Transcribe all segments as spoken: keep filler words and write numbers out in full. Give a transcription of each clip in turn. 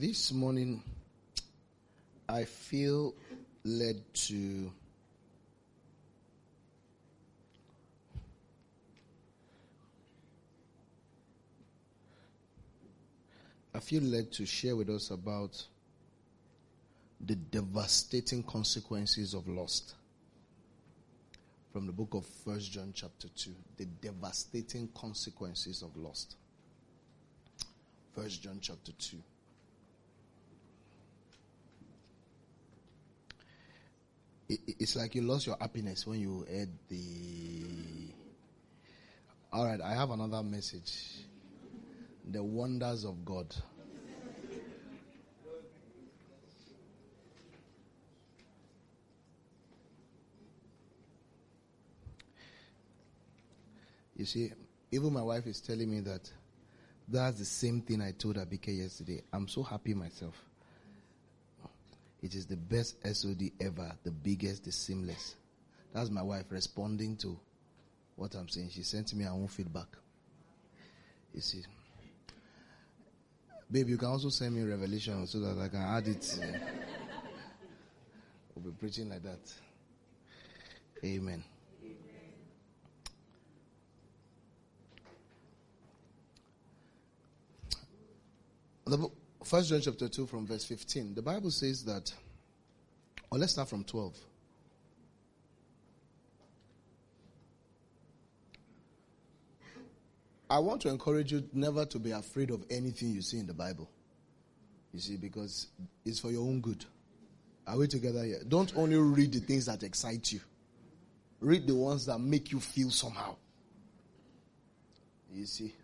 This morning, I feel led to I feel led to share with us about the devastating consequences of lust. From the book of First John chapter two, the devastating consequences of lust. First John chapter two. It's like you lost your happiness when you heard the... All right, I have another message. The wonders of God. You see, even my wife is telling me that that's the same thing I told Abike yesterday. I'm so happy myself. It is the best S O D ever, the biggest, the seamless. That's my wife responding to what I'm saying. She sent me her own feedback. You see. Babe, you can also send me Revelation so that I can add it. Uh, we'll be preaching like that. Amen. The book, First John chapter two from verse fifteen. The Bible says that, or let's start from twelve. I want to encourage you never to be afraid of anything you see in the Bible. You see, because it's for your own good. Are we together here? Don't only read the things that excite you. Read the ones that make you feel somehow. You see.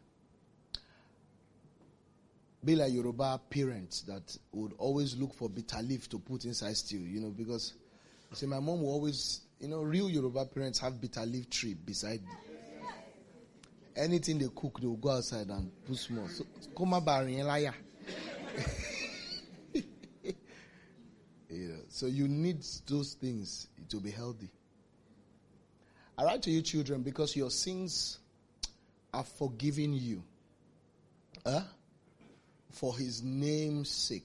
Be like Yoruba parents that would always look for bitter leaf to put inside stew, you know, because, you see, my mom will always, you know, real Yoruba parents have bitter leaf tree beside. Anything they cook, they will go outside and put small. So, Koma barinelaya. You know, so you need those things to be healthy. I write to you, children, because your sins are forgiven you. Huh? For his name's sake.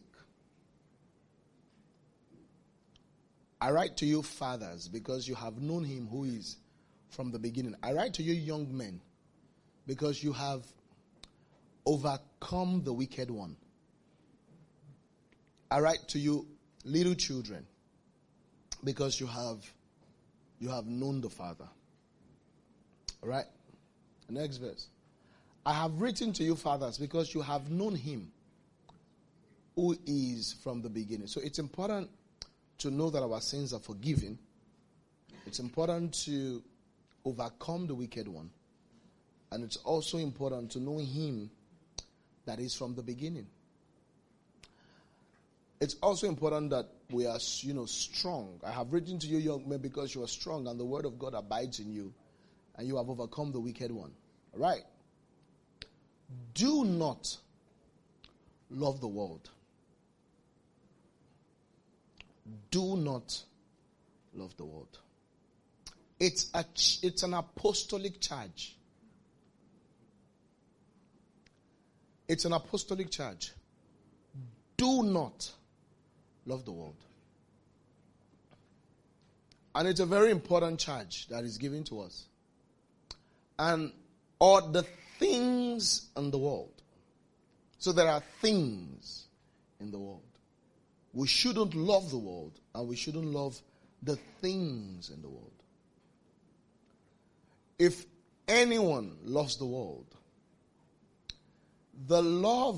I write to you, fathers, because you have known him who is from the beginning. I write to you, young men, because you have overcome the wicked one. I write to you, little children, because you have you have known the Father. All right? Next verse. I have written to you, fathers, because you have known him who is from the beginning. So it's important to know that our sins are forgiven. It's important to overcome the wicked one. And it's also important to know him that is from the beginning. It's also important that we are, you know, strong. I have written to you, young men, because you are strong and the word of God abides in you and you have overcome the wicked one. All right? Do not love the world. Do not love the world. It's a it's an apostolic charge. It's an apostolic charge. Do not love the world. And it's a very important charge that is given to us. And or the things in the world. So there are things in the world. We shouldn't love the world and we shouldn't love the things in the world. If anyone loves the world, the love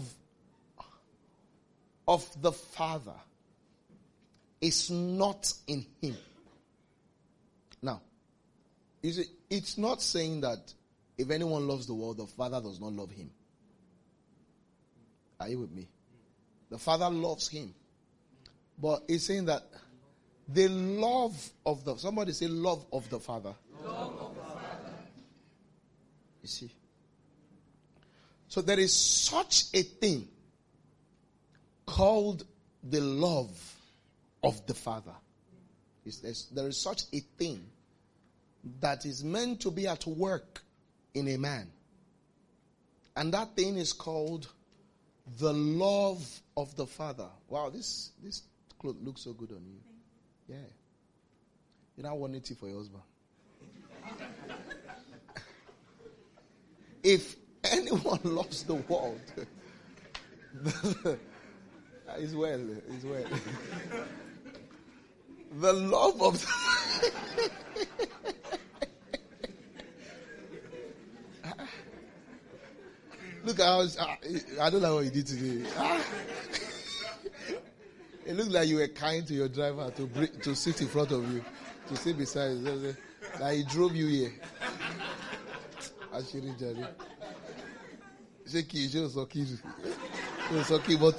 of the Father is not in him. Now, you see, it's not saying that if anyone loves the world, the Father does not love him. Are you with me? The Father loves him. But it's saying that the love of the... Somebody say love of the Father. Love of the Father. You see? So there is such a thing called the love of the Father. There is such a thing that is meant to be at work in a man. And that thing is called The love of the Father. Wow, this this cloth looks so good on you. Yeah. You don't want it for your husband. If anyone loves the world, it's well, it's well. The love of the look, I was, I, I don't know what you did today. It looked like you were kind to your driver to bring, to sit in front of you, to sit beside you. Like he drove you here. Ashiri Jari. Sheki, she was okay. She was okay, but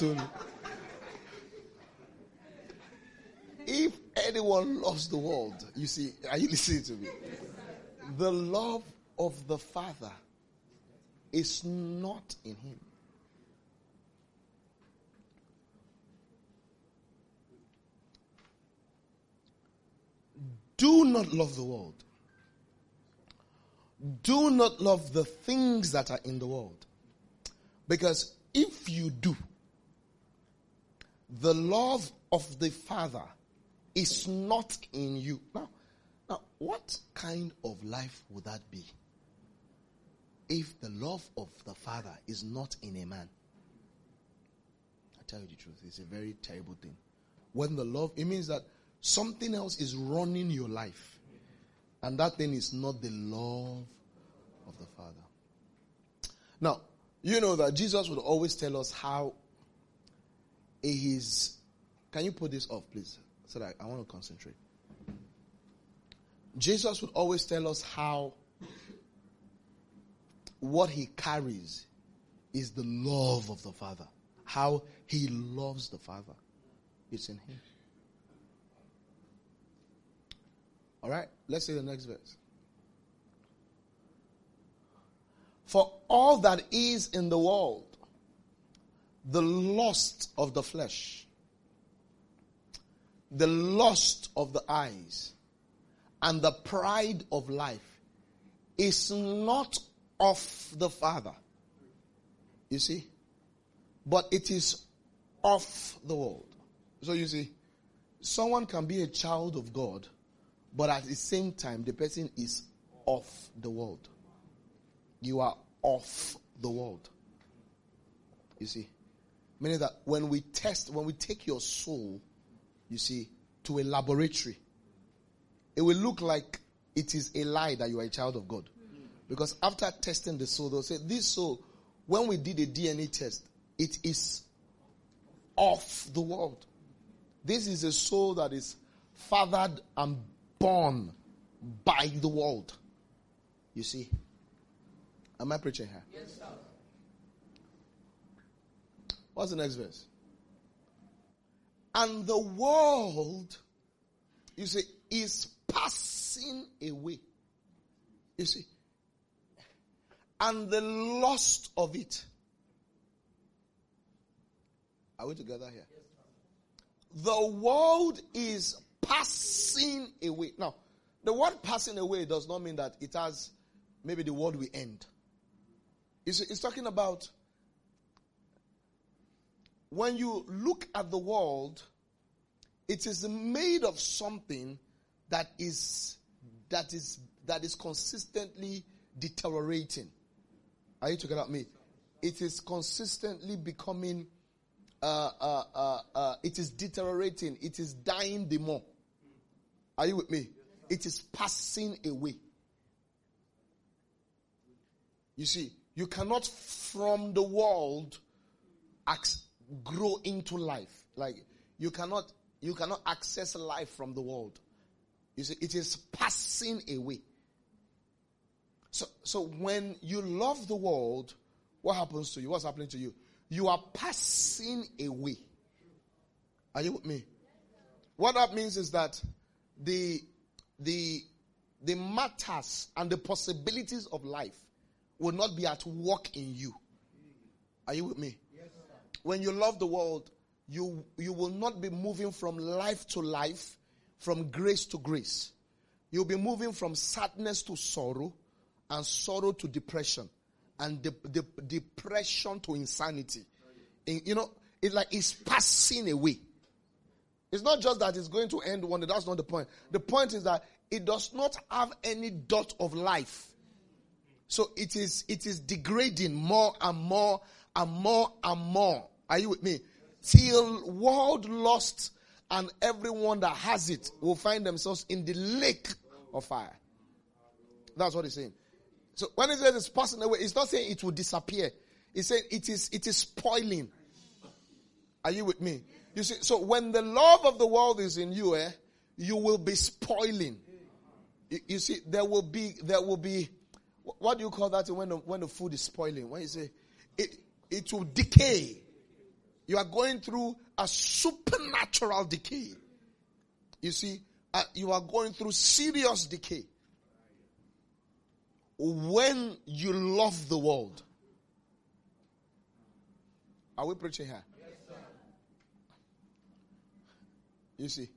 if anyone loves the world, you see, are you listening to me? The love of the Father is not in him. Do not love the world. Do not love the things that are in the world. Because if you do, the love of the Father is not in you. Now, now, what kind of life would that be? If the love of the Father is not in a man. I tell you the truth, it's a very terrible thing. When the love, it means that something else is running your life. And that thing is not the love of the Father. Now, you know that Jesus would always tell us how he is. Can you put this off, please? So that I want to concentrate. Jesus would always tell us how what he carries is the love of the Father. How he loves the Father. It's in him. All right, let's see the next verse. For all that is in the world, the lust of the flesh, the lust of the eyes, and the pride of life is not of the Father. You see? But it is of the world. So you see, someone can be a child of God, but at the same time, the person is of the world. You are of the world. You see? Meaning that when we test, when we take your soul, you see, to a laboratory, it will look like it is a lie that you are a child of God. Because after testing the soul, they'll say, this soul, when we did a D N A test, it is of the world. This is a soul that is fathered and born by the world. You see? Am I preaching here? Yes, sir. What's the next verse? And the world, you see, is passing away. You see? And the lust of it. Are we together here? Yes, sir. The world is passing away. Now, the word passing away does not mean that it has, maybe the world will end. It's, it's talking about when you look at the world, it is made of something that is that is that is consistently deteriorating. Are you talking about me? It is consistently becoming uh, uh, uh, uh, it is deteriorating. It is dying the more. Are you with me? It is passing away. You see, you cannot from the world grow into life. Like you cannot, you cannot access life from the world. You see, it is passing away. So, so when you love the world, what happens to you? What's happening to you? You are passing away. Are you with me? What that means is that the the the matters and the possibilities of life will not be at work in you. Are you with me? Yes, sir. When you love the world, you you will not be moving from life to life, from grace to grace. You'll be moving from sadness to sorrow, and sorrow to depression, and de- de- depression to insanity. In, you know, it's like it's passing away. It's not just that it's going to end one day. That's not the point. The point is that it does not have any dot of life. So it is it is degrading more and more and more and more. Are you with me? Till world lost and everyone that has it will find themselves in the lake of fire. That's what he's saying. So when he says it's passing away, it's not saying it will disappear. He's saying it is it is spoiling. Are you with me? You see, so when the love of the world is in you, eh, you will be spoiling. You, you see, there will be there will be what do you call that when the, when the food is spoiling? When you say it it will decay. You are going through a supernatural decay. You see, uh, you are going through serious decay. When you love the world. Are we preaching here? Yes, sir. You see,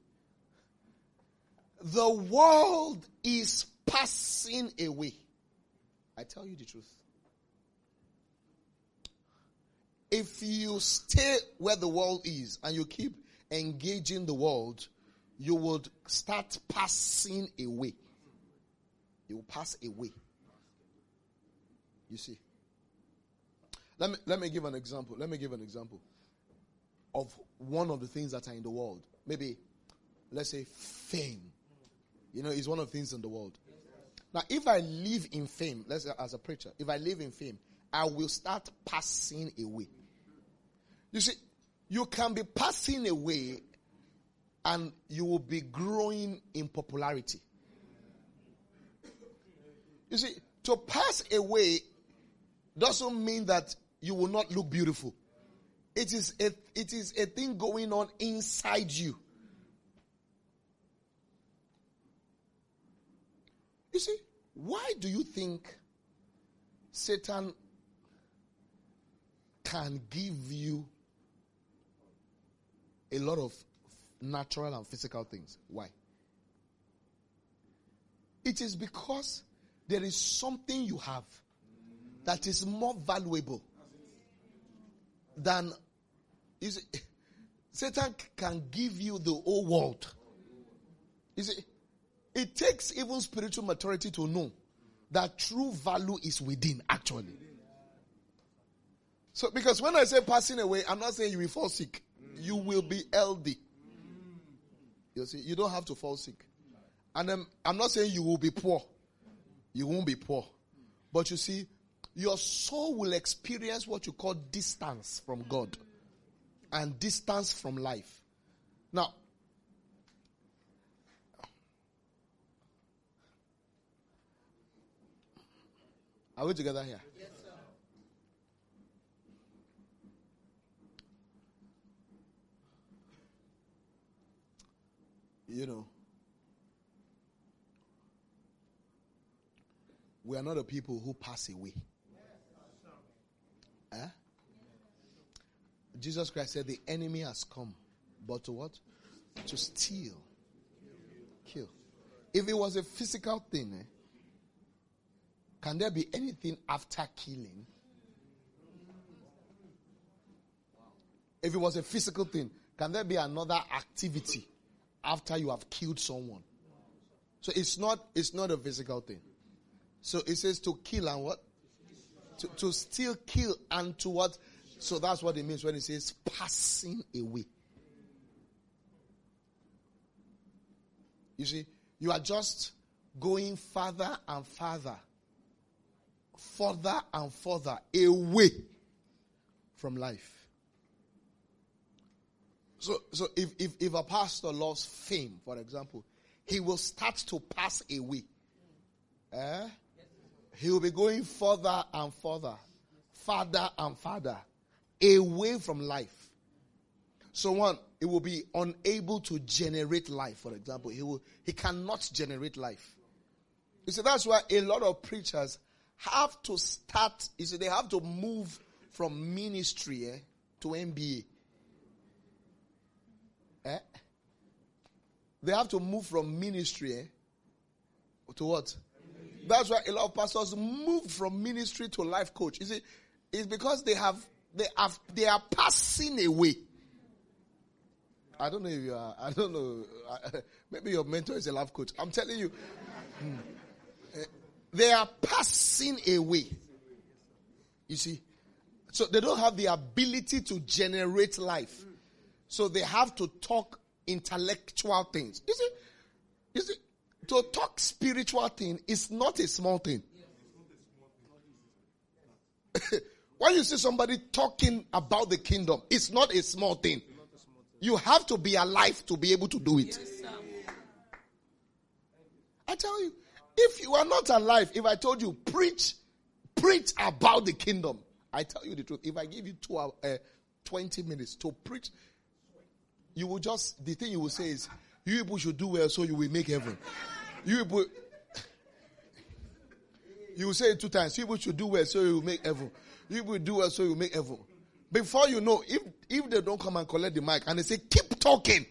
the world is passing away. I tell you the truth. If you stay where the world is and you keep engaging the world, you would start passing away. You will pass away. You see. Let me, let me give an example. Let me give an example of one of the things that are in the world. Maybe, let's say, fame. You know, it's one of the things in the world. Now, if I live in fame, let's say as a preacher, if I live in fame, I will start passing away. You see, you can be passing away and you will be growing in popularity. You see, to pass away doesn't mean that you will not look beautiful. It is a, it is a thing going on inside you. You see, why do you think Satan can give you a lot of natural and physical things? Why? It is because there is something you have that is more valuable than, you see, Satan can give you the whole world. You see, it takes even spiritual maturity to know that true value is within, actually. So, because when I say passing away, I'm not saying you will fall sick. You will be healthy. You see, you don't have to fall sick. And um, I'm not saying you will be poor. You won't be poor. But you see, your soul will experience what you call distance from God and distance from life. Now, are we together here? Yes, sir. You know, we are not the people who pass away. Eh? Jesus Christ said the enemy has come, but to what? To steal, kill. If it was a physical thing, eh, can there be anything after killing? If it was a physical thing, can there be another activity after you have killed someone? So it's not it's not a physical thing. So it says to kill and what? To, to still kill and to what? So that's what it means when it says passing away. You see, you are just going further and further, further and further away from life. So, so if, if, if a pastor loves fame, for example, he will start to pass away. Eh? He will be going further and further, farther and farther, away from life. So one, he will be unable to generate life, for example. He will, he cannot generate life. You see, that's why a lot of preachers have to start, you see, they have to move from ministry eh, to M B A. Eh? They have to move from ministry eh, to what? That's why a lot of pastors move from ministry to life coach. You see, it's because they have They have, they are passing away. I don't know if you are, I don't know. Maybe your mentor is a life coach. I'm telling you. Hmm. They are passing away. You see? So they don't have the ability to generate life. So they have to talk intellectual things. You see? You see? To talk spiritual thing is not a small thing. When you see somebody talking about the kingdom, it's not a small thing. You have to be alive to be able to do it. I tell you, if you are not alive, if I told you, preach, preach about the kingdom, I tell you the truth. If I give you two, uh, twenty minutes to preach, you will just, the thing you will say is, you people should do well so you will make heaven. You people, you will say it two times, you people should do well so you will make heaven. You will do well so you will make heaven. Before you know, if, if they don't come and collect the mic and they say, keep talking.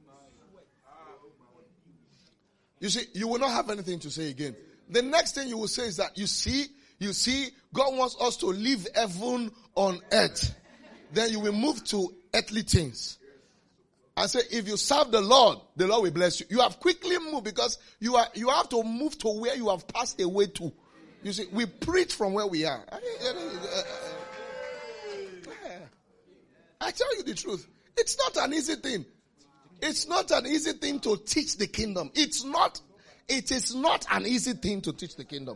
You see, you will not have anything to say again. The next thing you will say is that, you see, you see, God wants us to live heaven on earth. Then you will move to earthly things. I say, if you serve the Lord, the Lord will bless you. You have quickly moved because you are, you have to move to where you have passed away to. You see, we preach from where we are. I tell you the truth. It's not an easy thing. It's not an easy thing to teach the kingdom. It's not, it is not an easy thing to teach the kingdom.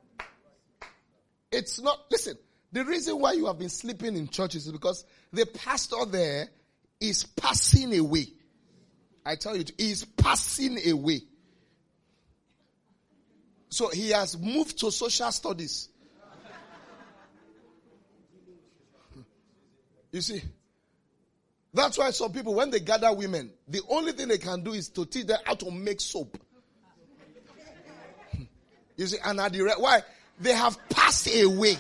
It's not, listen, the reason why you have been sleeping in churches is because the pastor there is passing away. I tell you, he is passing away. So he has moved to social studies. You see, that's why some people, when they gather women, the only thing they can do is to teach them how to make soap. You see, and at the re- why? They have passed away.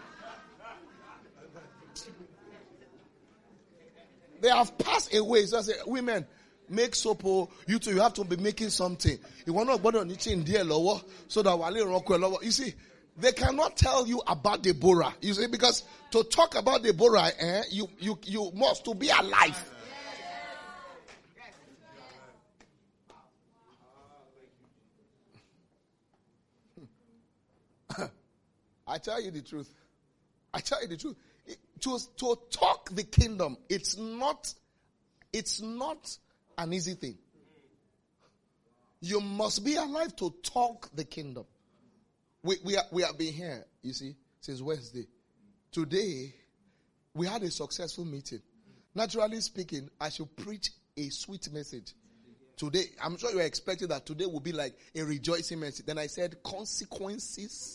They have passed away. So I say, women, make soap. You too, you have to be making something. You want to go on eating dear lower so that while you you see, they cannot tell you about Deborah. You see, because to talk about Deborah, eh, you you you must to be alive. I tell you the truth. I tell you the truth. It, to, to talk the kingdom, it's not, it's not an easy thing. You must be alive to talk the kingdom. We, we, are, we have been here, you see, since Wednesday. Today, we had a successful meeting. Naturally speaking, I should preach a sweet message. Today, I'm sure you are expecting that today will be like a rejoicing message. Then I said, consequences.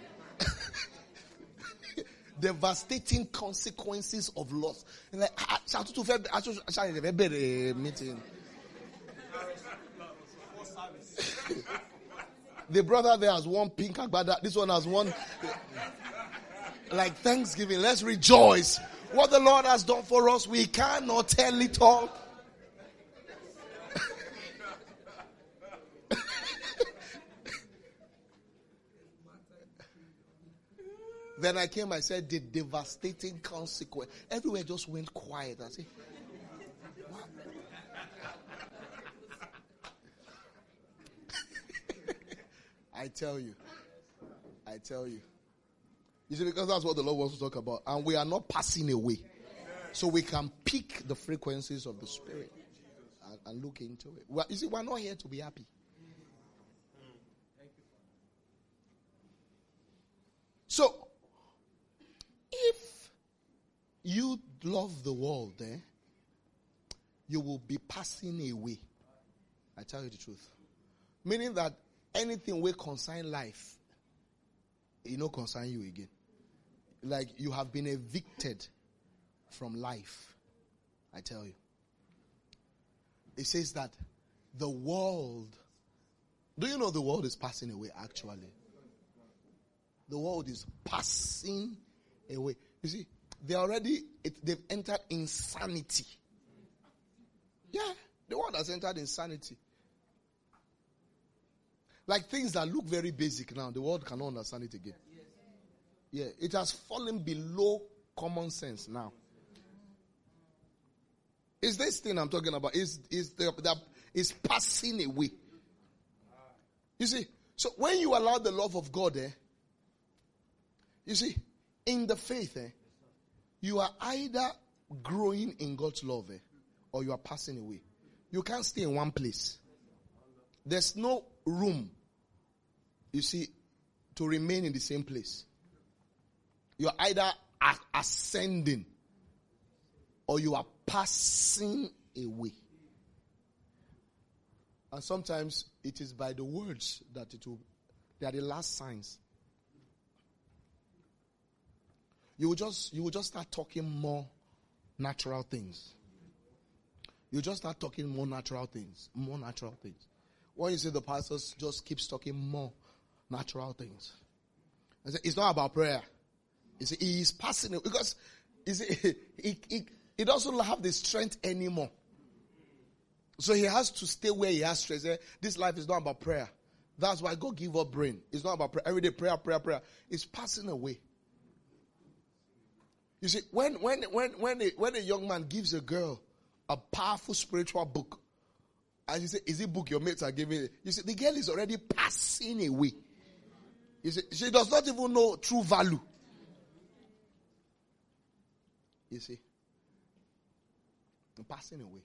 Devastating consequences of loss. And like, meeting. The brother there has one pink agbada. This one has one. Like Thanksgiving. Let's rejoice. What the Lord has done for us, we cannot tell it all. Then I came, I said, the devastating consequence. Everywhere just went quiet. I said, what? I tell you. I tell you. You see, because that's what the Lord wants to talk about. And we are not passing away. So we can pick the frequencies of the Spirit and, and look into it. Well, you see, we're not here to be happy. So, if you love the world, eh, you will be passing away. I tell you the truth. Meaning that anything will concern life, it no concern you again. Like you have been evicted from life. I tell you. It says that the world, do you know the world is passing away actually? The world is passing away. You see, they already, it, they've entered insanity. Yeah, the world has entered insanity. Like things that look very basic now, the world cannot understand it again. Yeah, it has fallen below common sense now. Is this thing I'm talking about? Is is the that is passing away? You see, so when you allow the love of God, eh, you see, in the faith, eh, you are either growing in God's love, eh, or you are passing away. You can't stay in one place. There's no room, you see, to remain in the same place. You are either a- ascending or you are passing away. And sometimes it is by the words that it will, they are the last signs. You will just, you will just start talking more natural things. You just start talking more natural things, more natural things. When you see the pastors just keeps talking more natural things. I say, it's not about prayer. You see, he is passing it because you see, he, he, he doesn't have the strength anymore. So he has to stay where he has strength. This life is not about prayer. That's why God give up brain. It's not about prayer. Every day prayer, prayer, prayer. It's passing away. You see, when when when when a, when a young man gives a girl a powerful spiritual book, and you say, "Is it book your mates are giving it?" You see, the girl is already passing away. You see, she does not even know true value. You see, passing away.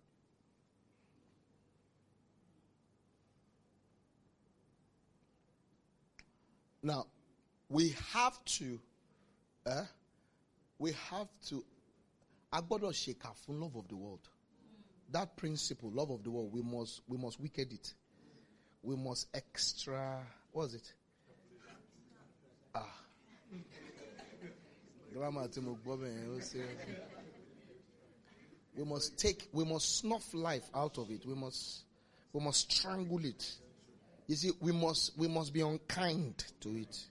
Now, we have to, eh, we have to, agbọ́dọ̀ ṣèkà fún love of the world. That principle, love of the world, we must, we must wicked it. We must extra, what is it? Ah. We must take, we must snuff life out of it. We must, we must strangle it. You see, we must, we must be unkind to it.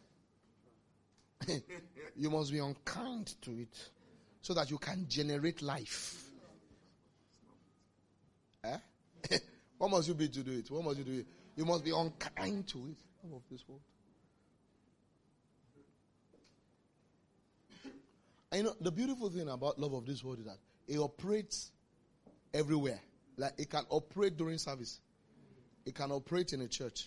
You must be unkind to it so that you can generate life. Eh? What must you be to do it? What must you do it? You must be unkind to it. Love of this world. And you know, the beautiful thing about love of this world is that it operates everywhere. Like it can operate during service. It can operate in a church.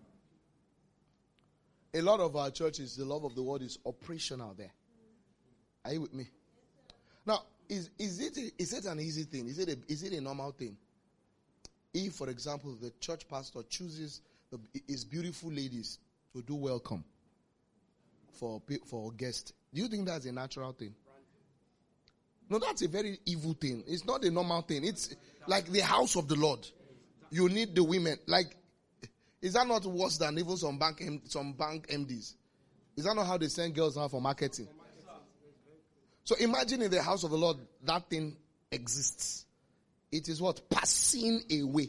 A lot of our churches, the love of the world is operational there. Are you with me? Now, is is it a, is it an easy thing? Is it a, is it a normal thing? If, for example, the church pastor chooses the, his beautiful ladies to do welcome for for guests, do you think that's a natural thing? No, that's a very evil thing. It's not a normal thing. It's like the house of the Lord. You need the women. Like, is that not worse than even some bank some bank M Ds? Is that not how they send girls out for marketing? So imagine in the house of the Lord, that thing exists. It is what? Passing away.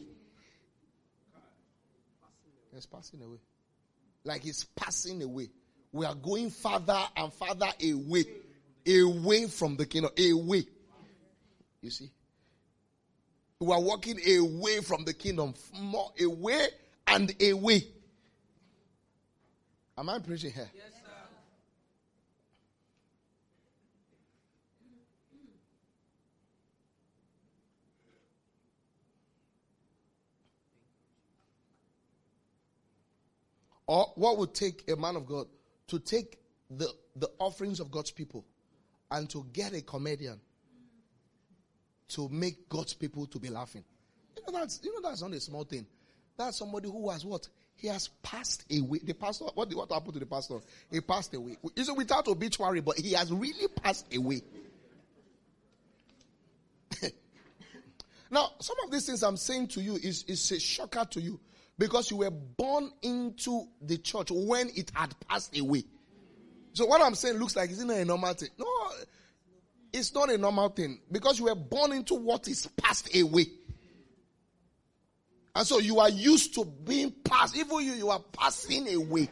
It's passing away. Like it's passing away. We are going farther and farther away. Away from the kingdom. Away. You see? We are walking away from the kingdom. More away and away. Am I preaching here? Yes, sir. Or what would take a man of God to take the, the offerings of God's people and to get a comedian to make God's people to be laughing? You know that's you know that's not a small thing. That's somebody who has what? He has passed away. The pastor, what, what happened to the pastor? He passed away. It's without obituary, but he has really passed away. Now, some of these things I'm saying to you is, is a shocker to you because you were born into the church when it had passed away. So what I'm saying looks like it's not a normal thing. No, it's not a normal thing because you were born into what is passed away. And so you are used to being passed. Even you, you are passing away.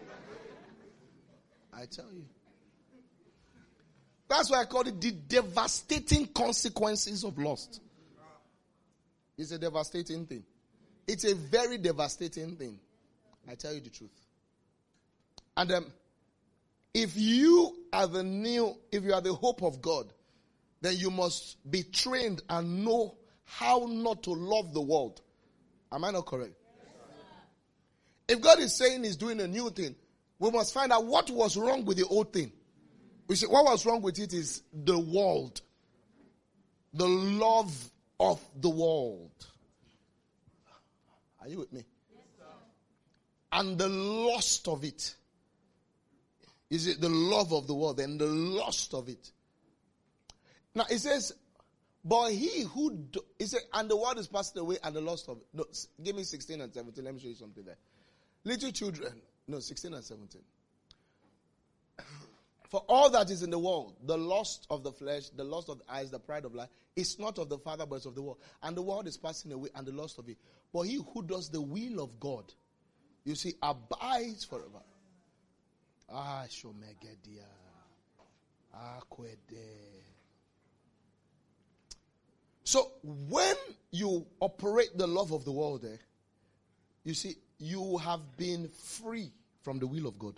I tell you. That's why I call it the devastating consequences of lust. It's a devastating thing. It's a very devastating thing. I tell you the truth. And um, if you are the new, if you are the hope of God, then you must be trained and know how not to love the world. Am I not correct? If God is saying he's doing a new thing, we must find out what was wrong with the old thing. We say what was wrong with it is the world. The love of the world. Are you with me? Yes, and the lust of it. Is it the love of the world and the lust of it? Now it says, but he who, do, it says, and the world is passing away and the lust of it. No, give me sixteen and seventeen. Let me show you something there. Little children. No, sixteen and seventeen. For all that is in the world, the lust of the flesh, the lust of the eyes, the pride of life, is not of the Father, but it's of the world. And the world is passing away and the lust of it. But he who does the will of God, you see, abides forever. Ah, Shomegedia. Ah, Kwede. So, when you operate the love of the world, eh, you see, you have been free from the will of God.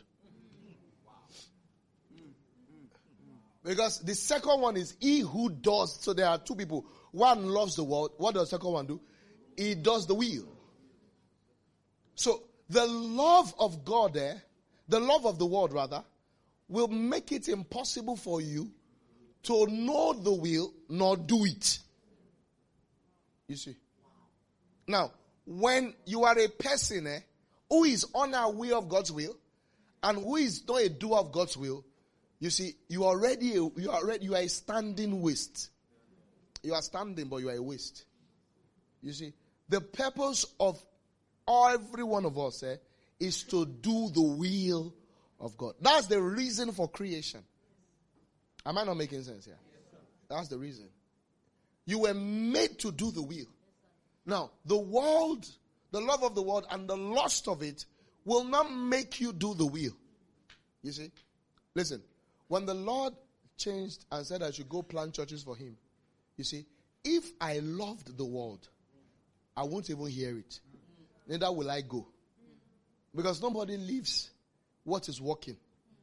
Because the second one is he who does. So there are two people. One loves the world. What does the second one do? He does the will. So the love of God there, eh, the love of the world rather, will make it impossible for you to know the will nor do it. You see. Now, when you are a person eh, who is unaware of God's will and who is not a doer of God's will, you see, you are already, you are already, you are a standing waste. You are standing, but you are a waste. You see, the purpose of every one of us eh, is to do the will of God. That's the reason for creation. Am I not making sense here? That's the reason. You were made to do the will. Now, the world, the love of the world and the lust of it will not make you do the will. You see? Listen. When the Lord changed and said I should go plant churches for him, you see, if I loved the world, I won't even hear it. Neither will I go. Because nobody leaves what is working.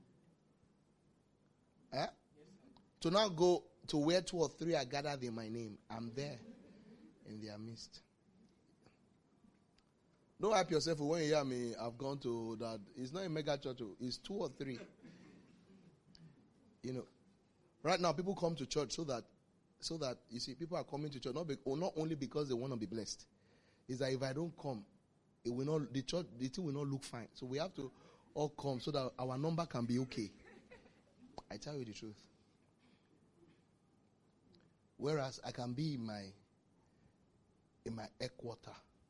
Eh? To now go to where two or three are gathered in my name, I'm there in their midst. Don't hype yourself when you hear me, I've gone to that. It's not a mega church, it's two or three. You know, right now people come to church so that, so that you see, people are coming to church not, be, or not only because they want to be blessed. It's that if I don't come, it will not. The church, the thing will not look fine. So we have to all come so that our number can be okay. I tell you the truth. Whereas I can be in my in my headquarter.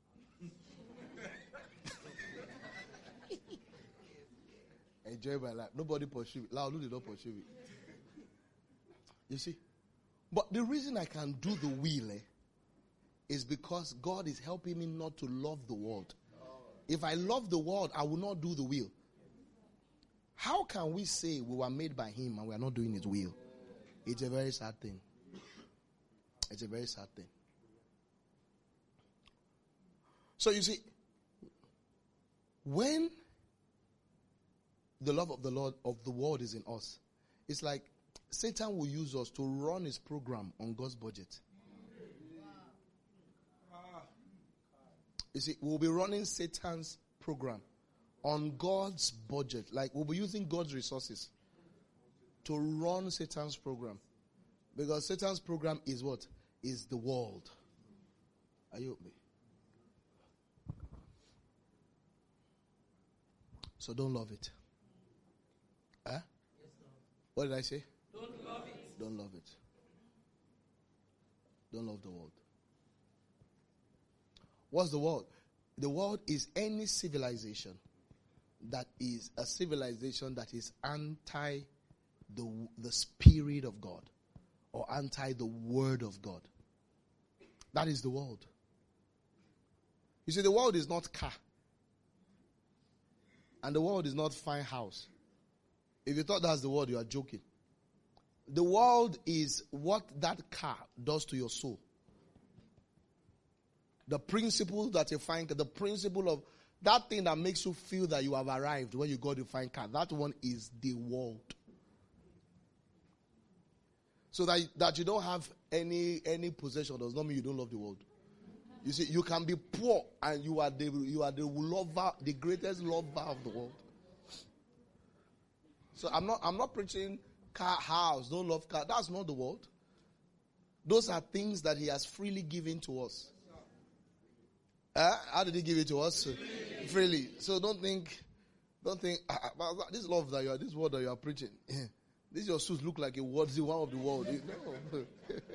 Enjoy my life. Nobody pursue it. Loud, did not pursue it. You see? But the reason I can do the will eh, is because God is helping me not to love the world. If I love the world, I will not do the will. How can we say we were made by him and we are not doing his will? It's a very sad thing. It's a very sad thing. So you see, when the love of the Lord of the world is in us, it's like Satan will use us to run his program on God's budget. You see, we'll be running Satan's program on God's budget. Like, we'll be using God's resources to run Satan's program. Because Satan's program is what? Is the world. Are you with me? So don't love it. Huh? Yes, what did I say? Don't love it. Don't love it. Don't love the world. What's the world? The world is any civilization that is a civilization that is anti the, the Spirit of God or anti the Word of God. That is the world. You see, the world is not car. And the world is not fine house. If you thought that's the world, you are joking. The world is what that car does to your soul. The principle that you find, the principle of that thing that makes you feel that you have arrived when you go to find car, that one is the world. So that, that you don't have any any possession does not mean you don't love the world. You see, you can be poor and you are the you are the lover, the greatest lover of the world. So I'm not I'm not preaching car, house, don't love car. That's not the world. Those are things that he has freely given to us. Uh, how did he give it to us? Freely. freely. So don't think, don't think, ah, this love that you are, this word that you are preaching, this your shoes look like a worthy one of the world. No.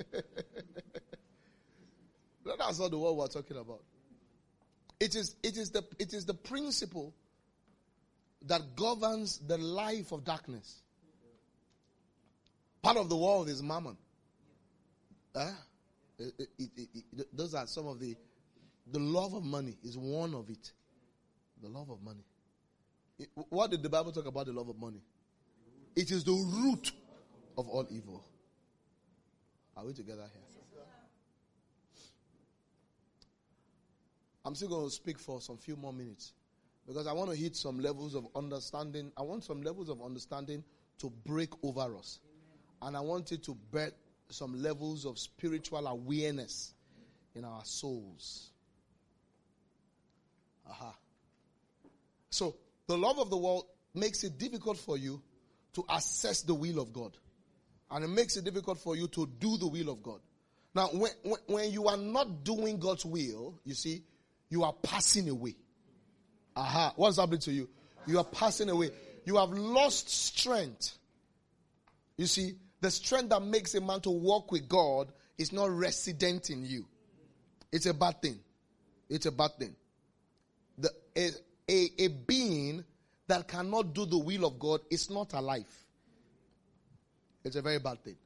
That's not the word we're talking about. It is, it is the, it is the principle that governs the life of darkness. Part of the world is mammon. Uh, it, it, it, it, those are some of the, the love of money is one of it. The love of money. It, what did the Bible talk about the love of money? It is the root of all evil. Are we together here? I'm still going to speak for some few more minutes because I want to hit some levels of understanding. I want some levels of understanding to break over us. And I want it to birth some levels of spiritual awareness in our souls. Aha. So, the love of the world makes it difficult for you to assess the will of God. And it makes it difficult for you to do the will of God. Now, when, when, when you are not doing God's will, you see, you are passing away. Aha. What's happening to you? You are passing away. You have lost strength. You see, the strength that makes a man to walk with God is not resident in you. It's a bad thing. It's a bad thing. The, a, a, a being that cannot do the will of God is not alive. It's a very bad thing.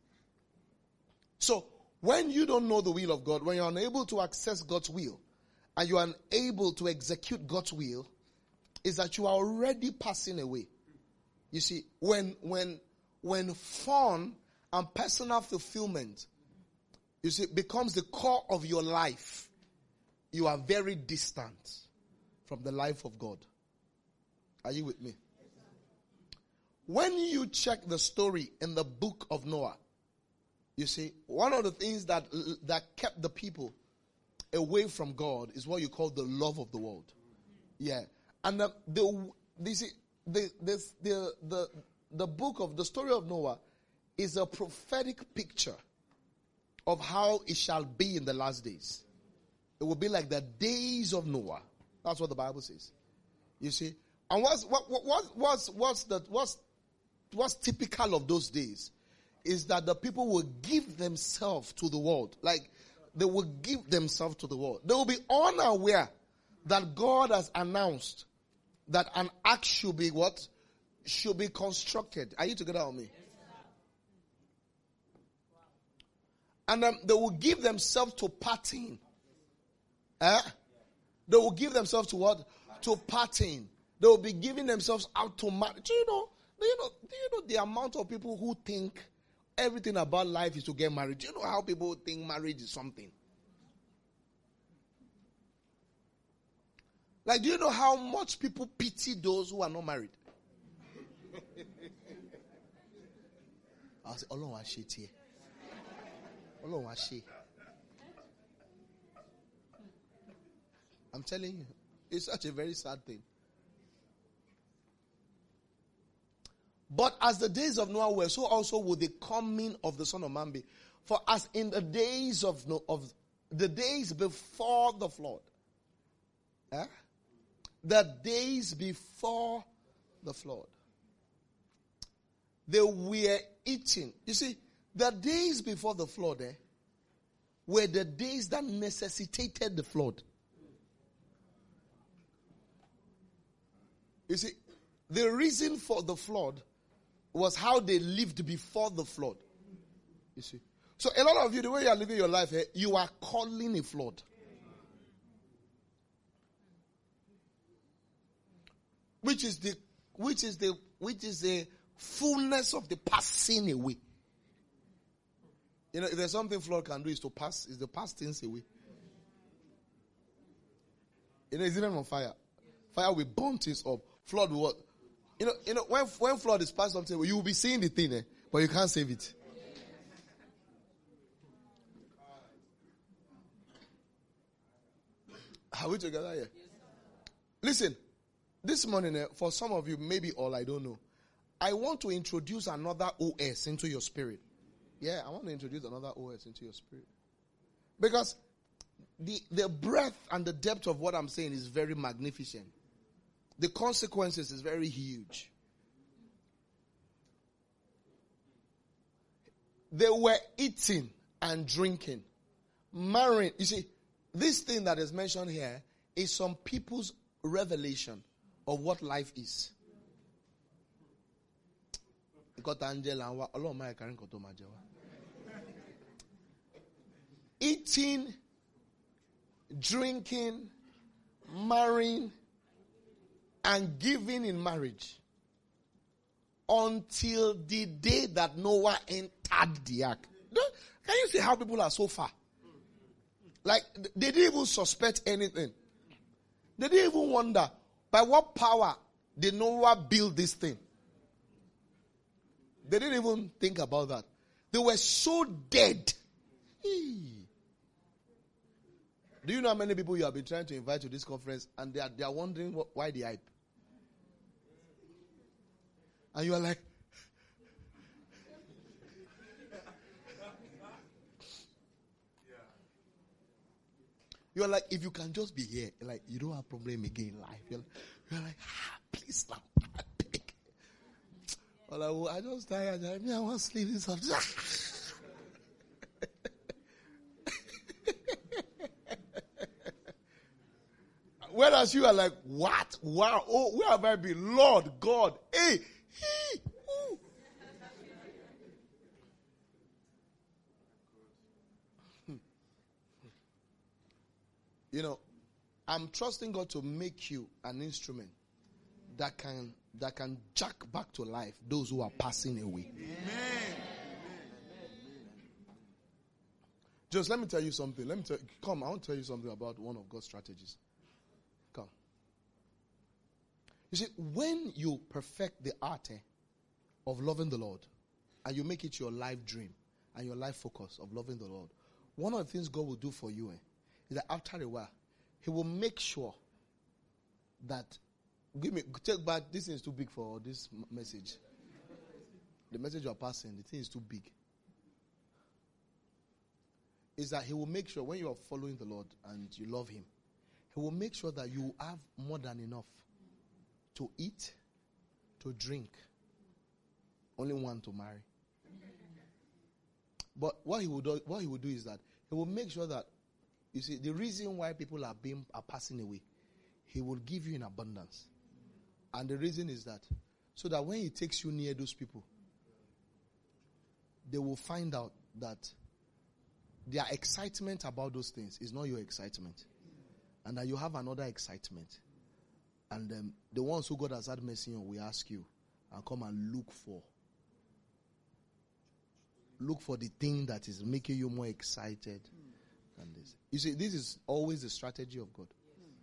So, when you don't know the will of God, when you're unable to access God's will, and you are unable to execute God's will, is that you are already passing away. You see, when when when fun and personal fulfillment, you see, becomes the core of your life, you are very distant from the life of God. Are you with me? When you check the story in the book of Noah, you see, one of the things that that kept the people away from God is what you call the love of the world. Yeah. And the the this the the the the, the book of the story of Noah is a prophetic picture of how it shall be in the last days. It will be like the days of Noah. That's what the Bible says. You see? And what's what what what's what's the what's what's typical of those days is that the people will give themselves to the world. Like they will give themselves to the world. They will be unaware that God has announced that an act should be what? Should be constructed. Are you together with me? And um, they will give themselves to partying. Eh? They will give themselves to what? To partying. They will be giving themselves out to marriage. Do you know? Do you know? Do you know the amount of people who think everything about life is to get married? Do you know how people think marriage is something? Like, do you know how much people pity those who are not married? I'll say, Ọlọ́run wá ṣe tiẹ̀. Ọlọ́run wá ṣe. I'm telling you, it's such a very sad thing. But as the days of Noah were, so also will the coming of the Son of Man be. For as in the days of, no, of the days before the flood, eh? the days before the flood, they were eating. You see, the days before the flood eh, were the days that necessitated the flood. You see, the reason for the flood was how they lived before the flood. You see. So a lot of you, the way you are living your life, eh, you are calling a flood. Which is the which is the which is the fullness of the passing away. You know, if there's something flood can do is to pass, is to pass things away. You know, it's even on fire. Fire will burn things up. Flood will what? You know, you know, when when flood is past something, you will be seeing the thing, eh, but you can't save it. Are we together here? Listen, this morning, eh, for some of you, maybe all, I don't know. I want to introduce another O S into your spirit. Yeah, I want to introduce another O S into your spirit. Because the, the breadth and the depth of what I'm saying is very magnificent. The consequences is very huge. They were eating and drinking, marrying. You see, this thing that is mentioned here is some people's revelation of what life is. Eating, drinking, marrying, and giving in marriage until the day that Noah entered the ark. Can you see how people are so far? Like, they didn't even suspect anything. They didn't even wonder, by what power did Noah build this thing? They didn't even think about that. They were so dead. Eee. Do you know how many people you have been trying to invite to this conference and they are, they are wondering what, why the hype? And you are like, you are like, if you can just be here, like you don't have problem again in life. You're like, you're like ah, please now, I beg. Well, I, well, I just tired. I mean, I want to sleep this afternoon. Whereas you are like, what? Wow. Oh, where have I been? Lord God. Hey. Hey. Ooh. You know, I'm trusting God to make you an instrument that can that can jack back to life those who are passing away. Amen. Just let me tell you something. Let me tell you, come, I want to tell you something about one of God's strategies. Come. You see, when you perfect the art eh, of loving the Lord, and you make it your life dream and your life focus of loving the Lord, one of the things God will do for you eh, is that after a while, He will make sure that, give me, take back, this thing is too big for this message. The message you are passing, the thing is too big. Is that He will make sure when you are following the Lord and you love Him, He will make sure that you have more than enough to eat, to drink, only one to marry. But what He will do, what He will do is that He will make sure that, you see, the reason why people are being are passing away, He will give you in abundance. And the reason is that, so that when He takes you near those people, they will find out that their excitement about those things is not your excitement. And that you have another excitement. And um, the ones who God has had mercy on will ask you and come and look for. Look for the thing that is making you more excited than this. You see, this is always the strategy of God.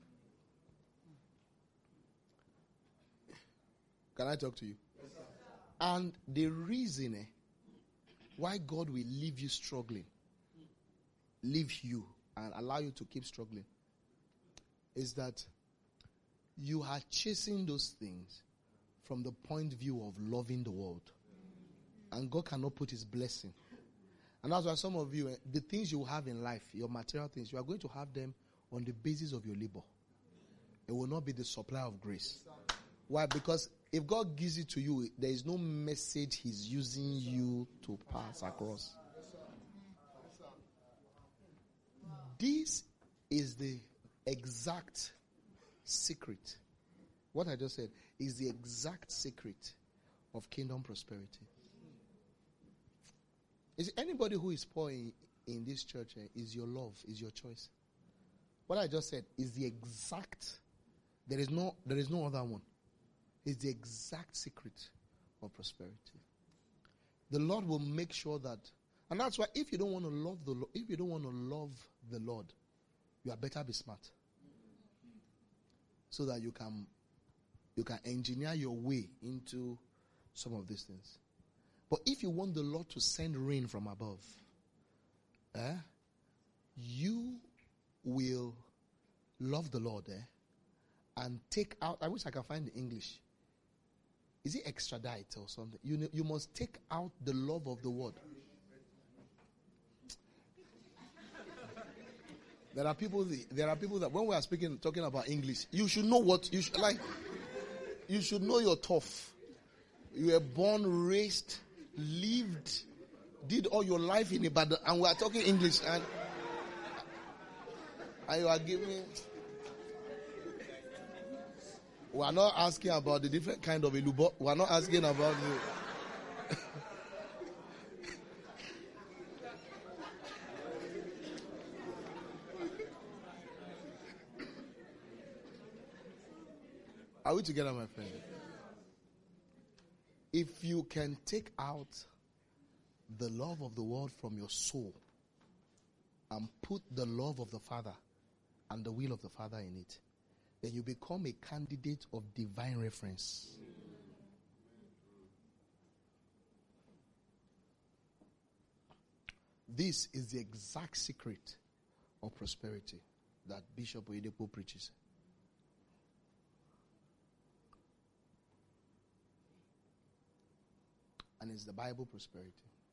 Can I talk to you? Yes, sir. And the reason eh, why God will leave you struggling, leave you and allow you to keep struggling, is that you are chasing those things from the point of view of loving the world. And God cannot put His blessing. And that's why some of you, eh, the things you have in life, your material things, you are going to have them on the basis of your labor. It will not be the supply of grace. Why? Because if God gives it to you, there is no message He's using you to pass across. This is the exact secret. What I just said is the exact secret of kingdom prosperity. Is anybody who is poor in, in this church eh, is your love, is your choice. What I just said is the exact, there is no there is no other one. It's the exact secret of prosperity. The Lord will make sure that, and that's why if you don't want to love the Lord, if you don't want to love the Lord, you had better be smart. so that you can you can engineer your way into some of these things. But if you want the Lord to send rain from above, eh, you will love the Lord eh, and take out, I wish I can find the English. Is it extradite or something? You, you must take out the love of the world. There are people. There are people that when we are speaking, talking about English, you should know what you should like. You should know your tough. You were born, raised, lived, did all your life in Ibadan, and we are talking English, and, and you are giving. We are not asking about the different kind of ilubo. We are not asking about the. Are we together, my friend? If you can take out the love of the world from your soul and put the love of the Father and the will of the Father in it, then you become a candidate of divine reference. This is the exact secret of prosperity that Bishop Oyedepo preaches. And it's the Bible prosperity.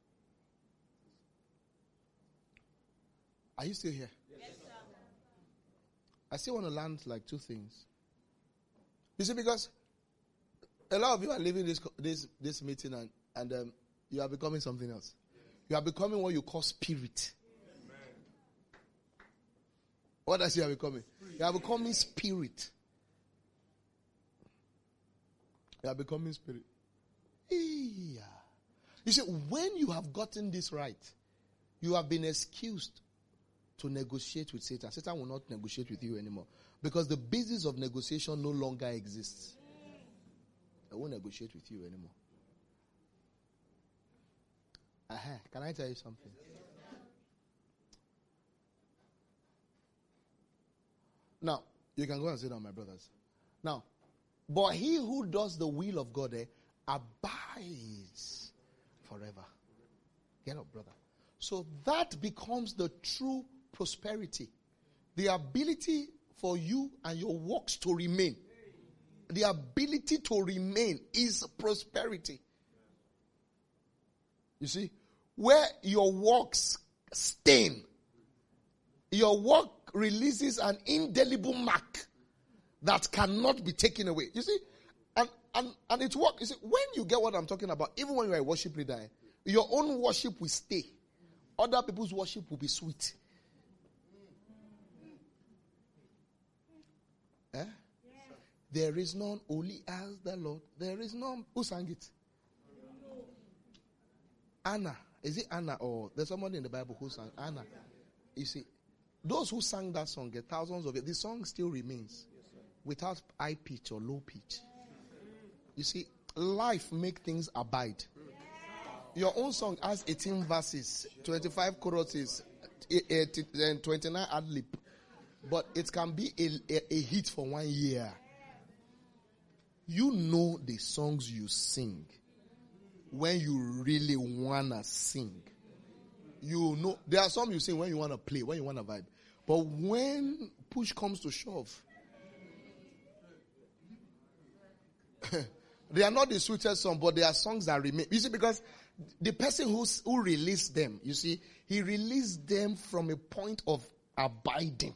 Are you still here? Yes, sir. I still want to learn like two things. You see, because a lot of you are leaving this this this meeting and, and um, you are becoming something else. You are becoming what you call spirit. Amen. What does you are becoming? You are becoming spirit. You are becoming spirit. Yeah. You see, when you have gotten this right, you have been excused to negotiate with Satan. Satan will not negotiate with you anymore. Because the basis of negotiation no longer exists. I won't negotiate with you anymore. Uh-huh. Can I tell you something? Now, you can go and sit down, my brothers. Now, but he who does the will of God eh, abides forever. Get up, brother. So that becomes the true prosperity. The ability for you and your works to remain. The ability to remain is prosperity. You see, where your works stain, your work releases an indelible mark that cannot be taken away. You see, and and and it works. You see, when you get what I'm talking about, even when you are a worship leader, your own worship will stay. Other people's worship will be sweet. Eh? Yeah. There is none holy as the Lord. There is none. Who sang it? Anna. Is it Anna or there's somebody in the Bible who sang Anna? You see, those who sang that song get thousands of it. The song still remains without high pitch or low pitch. You see, life make things abide. Your own song has eighteen verses, twenty-five choruses, and twenty-nine ad-lib. But it can be a, a, a hit for one year. You know the songs you sing when you really want to sing. You know, there are some you sing when you want to play, when you want to vibe. But when push comes to shove, they are not the sweetest song, but they are songs that remain. You see, because the person who's, who released them, you see, he released them from a point of abiding.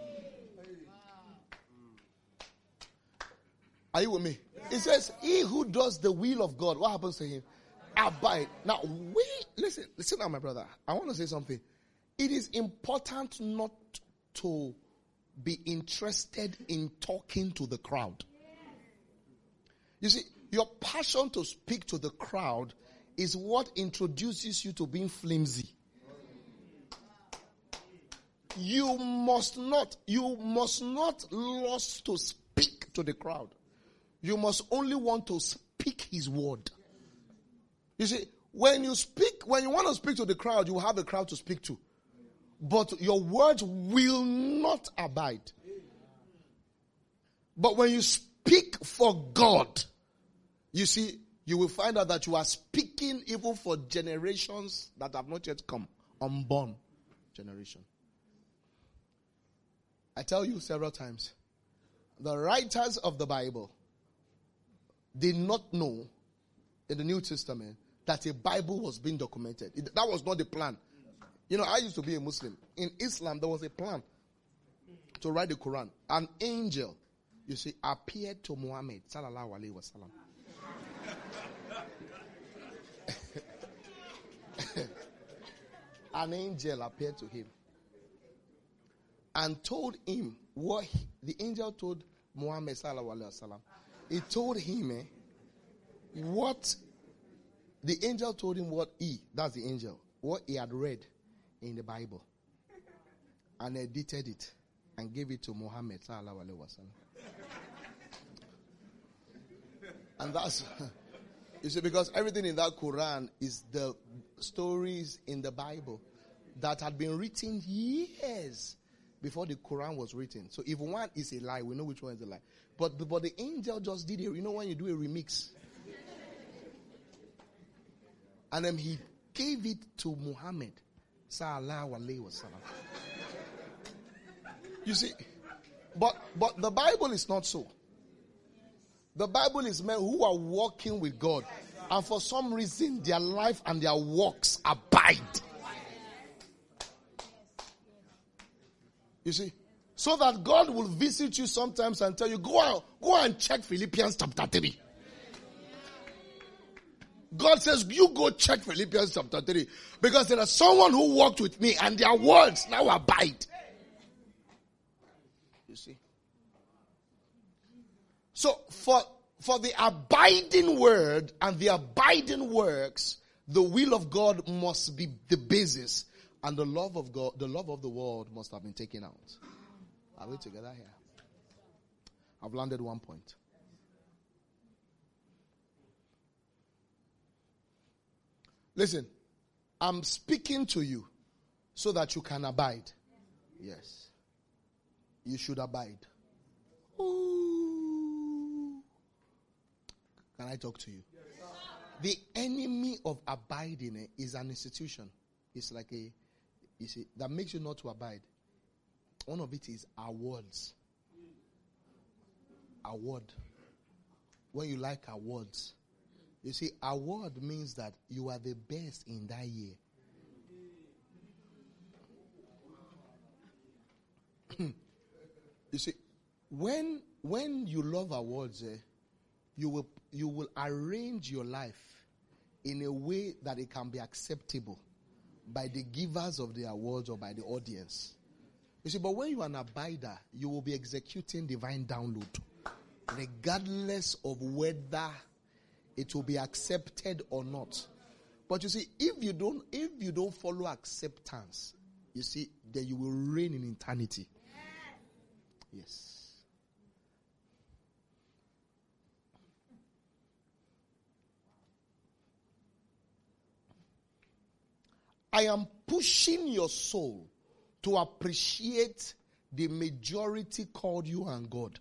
Are you with me? It says, he who does the will of God, what happens to him? Abide. Now, we, listen, listen now, my brother. I want to say something. It is important not to be interested in talking to the crowd. You see, your passion to speak to the crowd is what introduces you to being flimsy. You must not, you must not lust to speak to the crowd. You must only want to speak his word. You see, when you speak, when you want to speak to the crowd, you have a crowd to speak to. But your words will not abide. But when you speak for God, you see, you will find out that you are speaking even for generations that have not yet come. Unborn generation. I tell you several times, the writers of the Bible did not know in the New Testament that a Bible was being documented. It, that was not the plan. You know, I used to be a Muslim. In Islam, there was a plan to write the Quran. An angel, you see, appeared to Muhammad, sallallahu alaihi wasallam. An angel appeared to him and told him what he, the angel told Muhammad sallallahu alaihi wasallam. He told him eh, what the angel told him what he, that's the angel, what he had read in the Bible, and edited it and gave it to Muhammad sallallahu alaihi wasallam. And that's, you see, because everything in that Quran is the stories in the Bible that had been written years before the Quran was written. So if one is a lie, we know which one is a lie. But the, but the angel just did it. You know when you do a remix? And then he gave it to Muhammad sallallahu alaihi wasallam. You see, but but the Bible is not so. The Bible is men who are walking with God, and for some reason their life and their works abide. You see, so that God will visit you sometimes and tell you, go out, go and check Philippians chapter three. God says, you go check Philippians chapter three, because there is someone who walked with me and their words now abide. You see. So for, for the abiding word and the abiding works, the will of God must be the basis, and the love of God, the love of the world must have been taken out. Are we together here? I've landed one point. Listen, I'm speaking to you so that you can abide. Yes. You should abide. Ooh. Can I talk to you? The enemy of abiding is an institution. It's like a, you see, that makes you not to abide. One of it is awards. Award. When you like awards. You see, award means that you are the best in that year. You see, when when you love awards, eh, you will you will arrange your life in a way that it can be acceptable by the givers of the awards or by the audience. You see, but when you are an abider, you will be executing divine download, regardless of whether it will be accepted or not. But you see, if you don't, if you don't follow acceptance, you see, then you will reign in eternity. Yes. I am pushing your soul to appreciate the majority called you and God.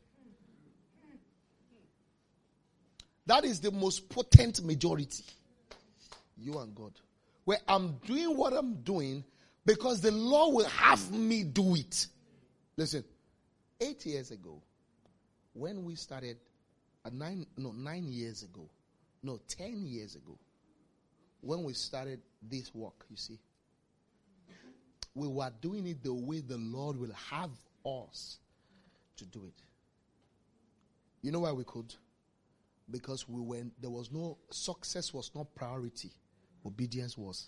That is the most potent majority. You and God. Where I'm doing what I'm doing because the Lord will have me do it. Listen, eight years ago, when we started, uh, nine, no, nine years ago, no, ten years ago, when we started this work, you see, we were doing it the way the Lord will have us to do it. You know why we could? Because we went, there was no, success was not priority. Obedience was.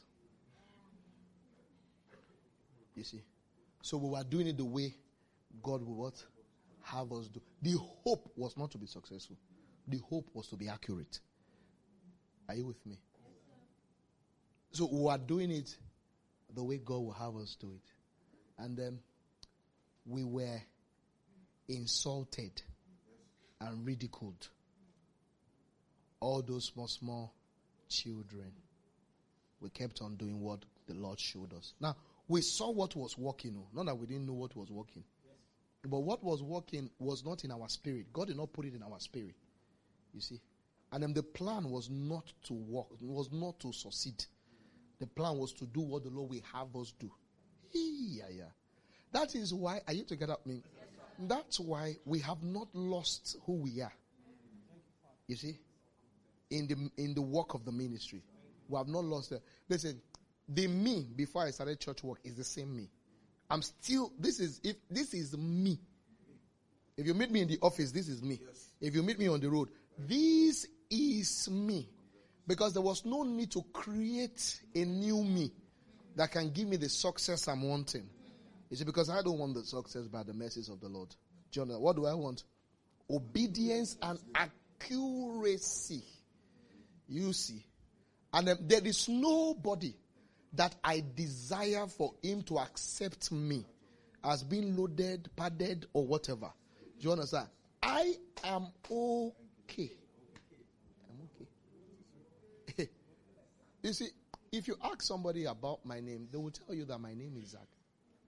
You see? So we were doing it the way God would what? Have us do. The hope was not to be successful. The hope was to be accurate. Are you with me? So we were doing it the way God will have us do it. And then we were insulted and ridiculed. All those small, small children. We kept on doing what the Lord showed us. Now, we saw what was working. Not that we didn't know what was working. But what was working was not in our spirit. God did not put it in our spirit. You see? And then the plan was not to work, was not to succeed. The plan was to do what the Lord will have us do. Yeah, yeah. That is why, are you together with me? That's why we have not lost who we are. You see? In the in the work of the ministry. We have not lost it. Listen, the me before I started church work is the same me. I'm still, this is, if this is me. If you meet me in the office, this is me. Yes. If you meet me on the road, this is me. Because there was no need to create a new me that can give me the success I'm wanting. You see, because I don't want the success by the mercies of the Lord. John, what do I want? Obedience and accuracy. You see. And um, there is nobody that I desire for him to accept me as being loaded, padded, or whatever. Do you understand? I am okay. I'm okay. You see, if you ask somebody about my name, they will tell you that my name is Zach.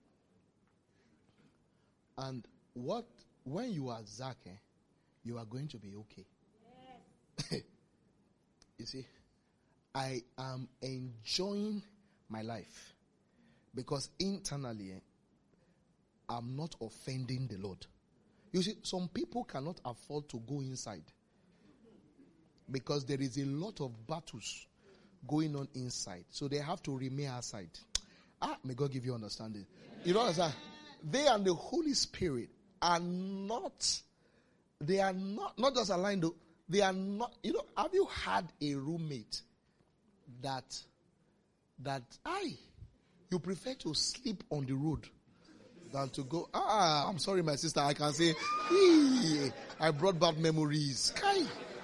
And what, when you are Zach, eh, you are going to be okay. Yes. You see, I am enjoying my life because internally eh, I'm not offending the Lord. You see, some people cannot afford to go inside because there is a lot of battles going on inside, so they have to remain outside. Ah, may God give you understanding. You know what I'm saying? They and the Holy Spirit are not, they are not, not just aligned, though, they are not, you know, have you had a roommate that that I, you prefer to sleep on the road than to go, ah, I'm sorry, my sister, I can say, I brought back memories. Kai.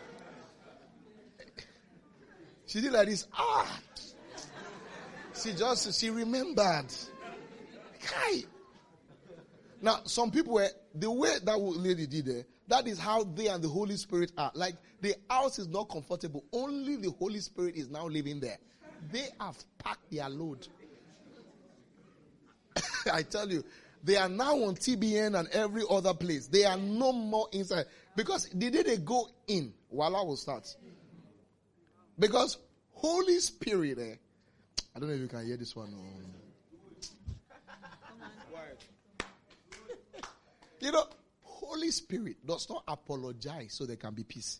She did like this, ah. She just, she remembered. Kai. Now, some people were, the way that lady did it, that is how they and the Holy Spirit are. Like, the house is not comfortable. Only the Holy Spirit is now living there. They have packed their load. I tell you, they are now on T B N and every other place. They are no more inside. Because the day they go in, Wala will start. Because Holy Spirit, eh, I don't know if you can hear this one. You know, Holy Spirit does not apologize so there can be peace.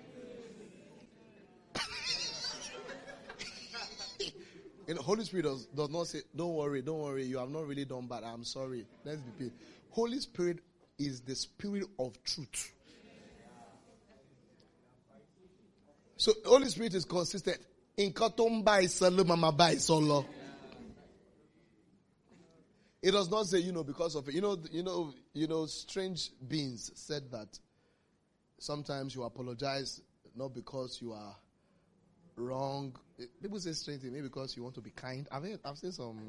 You know, Holy Spirit does, does not say, don't worry, don't worry, you have not really done bad, I'm sorry. Let's be peace. Holy Spirit is the spirit of truth. So Holy Spirit is consistent. In Katomba Isalu Mama Bai Solo. It does not say, you know, because of it. You know, you know, you know, strange beings said that sometimes you apologize not because you are wrong. People say strange things, maybe because you want to be kind. I've heard, I've seen some.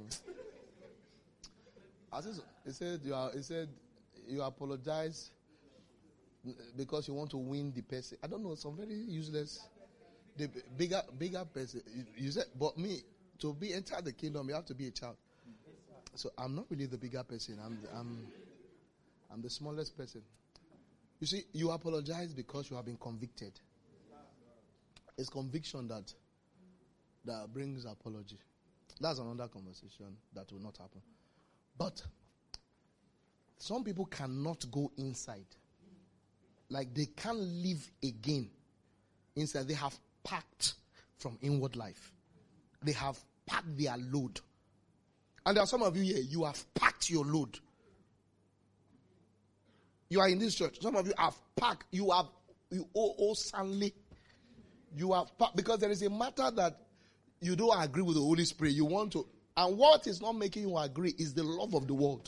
I said, it said you are. It said you apologize because you want to win the person. I don't know, some very useless. The bigger, bigger person. You, you said, but me to be enter the kingdom, you have to be a child. So I'm not really the bigger person. I'm, I'm, I'm the smallest person. You see, you apologize because you have been convicted. It's conviction that that brings apology. That's another conversation that will not happen. But some people cannot go inside. Like they can't live again inside. They have packed from inward life. They have packed their load. And there are some of you here, you have packed your load. You are in this church. Some of you have packed. You have, you owe, owe Stanley. You have packed. Because there is a matter that you don't agree with the Holy Spirit. You want to. And what is not making you agree is the love of the world.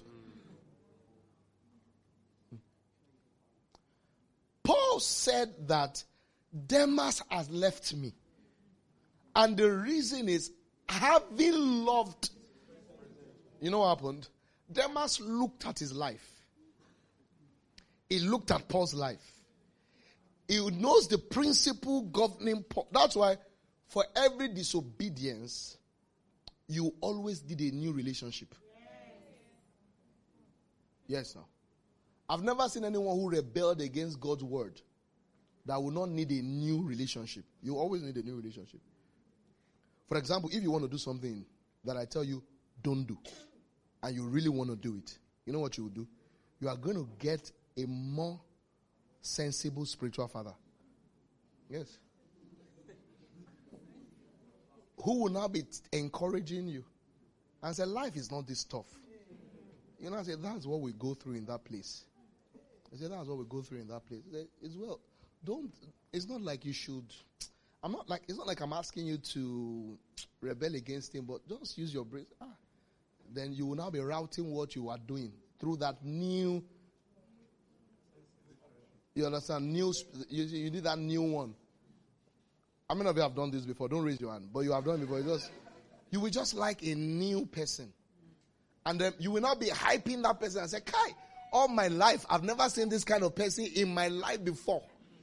Paul said that Demas has left me. And the reason is, having loved. You know what happened? Demas looked at his life. He looked at Paul's life. He knows the principle governing Paul. That's why for every disobedience, you always need a new relationship. Yes, now. I've never seen anyone who rebelled against God's word that will not need a new relationship. You always need a new relationship. For example, if you want to do something that I tell you, don't do, and you really want to do it, you know what you will do? You are going to get a more sensible spiritual father. Yes. Who will now be t- encouraging you and say, life is not this tough. You know, I say, that's what we go through in that place. I say, that's what we go through in that place. Say, it's well, don't, it's not like you should, I'm not like, it's not like I'm asking you to rebel against him, but just use your brain. Ah, then you will now be routing what you are doing through that new, you understand, new, you, you need that new one. How many of you have done this before? Don't raise your hand. But you have done it before. You, just, you will just like a new person. And then you will not be hyping that person and say, Kai, all my life, I've never seen this kind of person in my life before.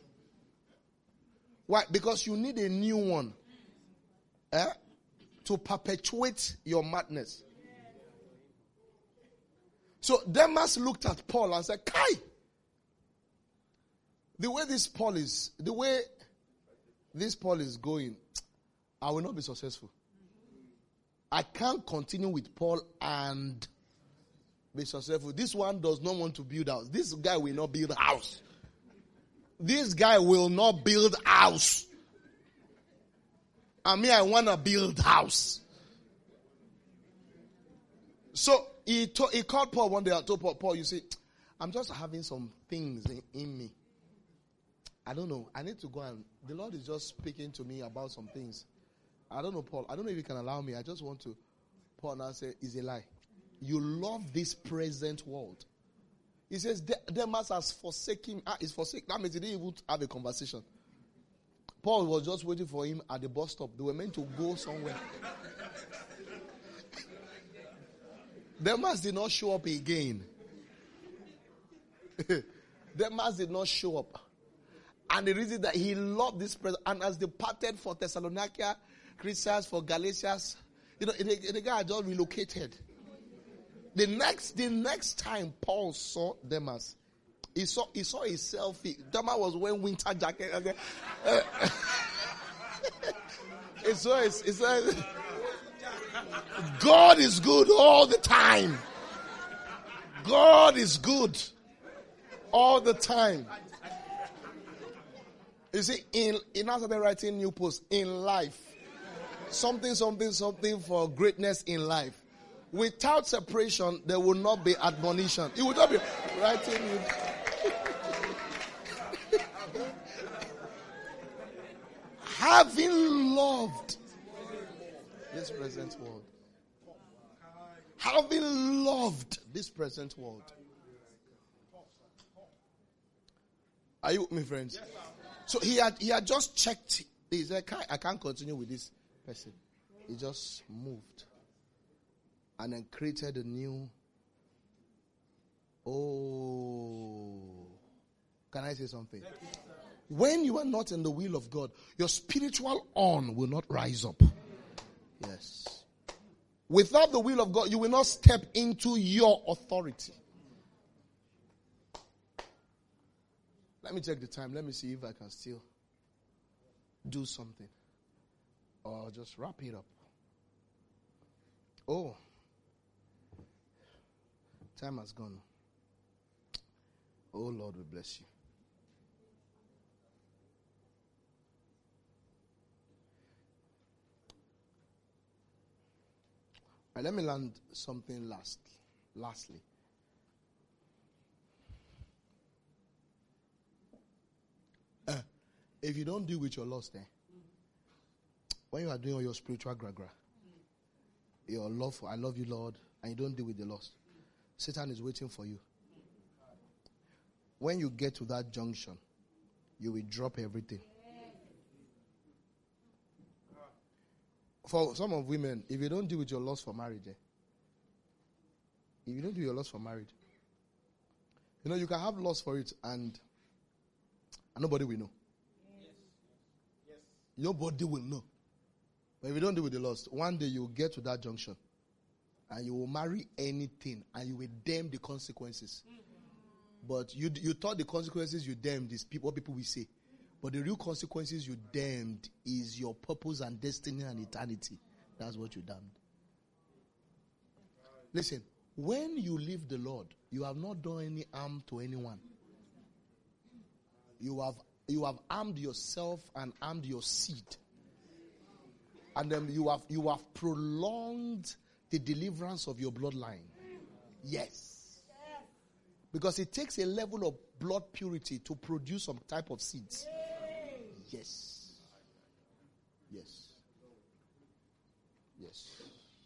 Why? Because you need a new one. Eh? To perpetuate your madness. So Demas looked at Paul and said, Kai, the way this Paul is, the way this Paul is going, I will not be successful. I can't continue with Paul and be successful. This one does not want to build house. This guy will not build a house. This guy will not build house. I mean, I want to build house. So he, to, he called Paul one day. I told Paul, Paul, you see, I'm just having some things in, in me. I don't know. I need to go and, the Lord is just speaking to me about some things. I don't know, Paul. I don't know if you can allow me. I just want to, Paul now say, it's a lie. You love this present world. He says, Demas has forsaken, ah, is forsaken. That means he didn't even have a conversation. Paul was just waiting for him at the bus stop. They were meant to go somewhere. Demas did not show up again. Demas did not show up. And the reason that he loved this present, and as they parted for Thessalonica, Christians, for Galatians, you know, the, the guy had just relocated. The next, the next time Paul saw Demas, he saw he saw a selfie. Demas was wearing winter jacket. Okay. Uh, he saw his, he said, God is good all the time. God is good all the time. You see, in in now started writing new posts in life. Something, something, something for greatness in life. Without separation, there will not be admonition. He will not be writing you. Having loved this present world. Having loved this present world. Are you with me, friends? So he had he had just checked. He said, I can't continue with this person. He just moved. And then created a new. Oh. Can I say something? When you are not in the will of God, your spiritual on will not rise up. Yes. Without the will of God, you will not step into your authority. Let me check the time. Let me see if I can still do something. Or just wrap it up. Oh. Time has gone. Oh, Lord, we bless you. Right, let me land something last. Lastly. Uh, if you don't deal with your loss there, when you are doing all your spiritual gra-gra, your love for, I love you, Lord, and you don't deal with the loss, Satan is waiting for you. When you get to that junction, you will drop everything. For some of women, if you don't deal with your loss for marriage, eh, if you don't do your loss for marriage, you know, you can have loss for it and, and nobody will know. Yes. Yes. Nobody will know. But if you don't deal with the loss, one day you will get to that junction and you will marry anything and you will damn the consequences. Mm-hmm. But you you thought the consequences you damned is people, what people will say. But the real consequences you damned is your purpose and destiny and eternity. That's what you damned. Listen, when you leave the Lord, you have not done any harm to anyone. You have you have armed yourself and armed your seed. And then you have you have prolonged the deliverance of your bloodline. Yes. Because it takes a level of blood purity to produce some type of seeds. Yes. Yes. Yes.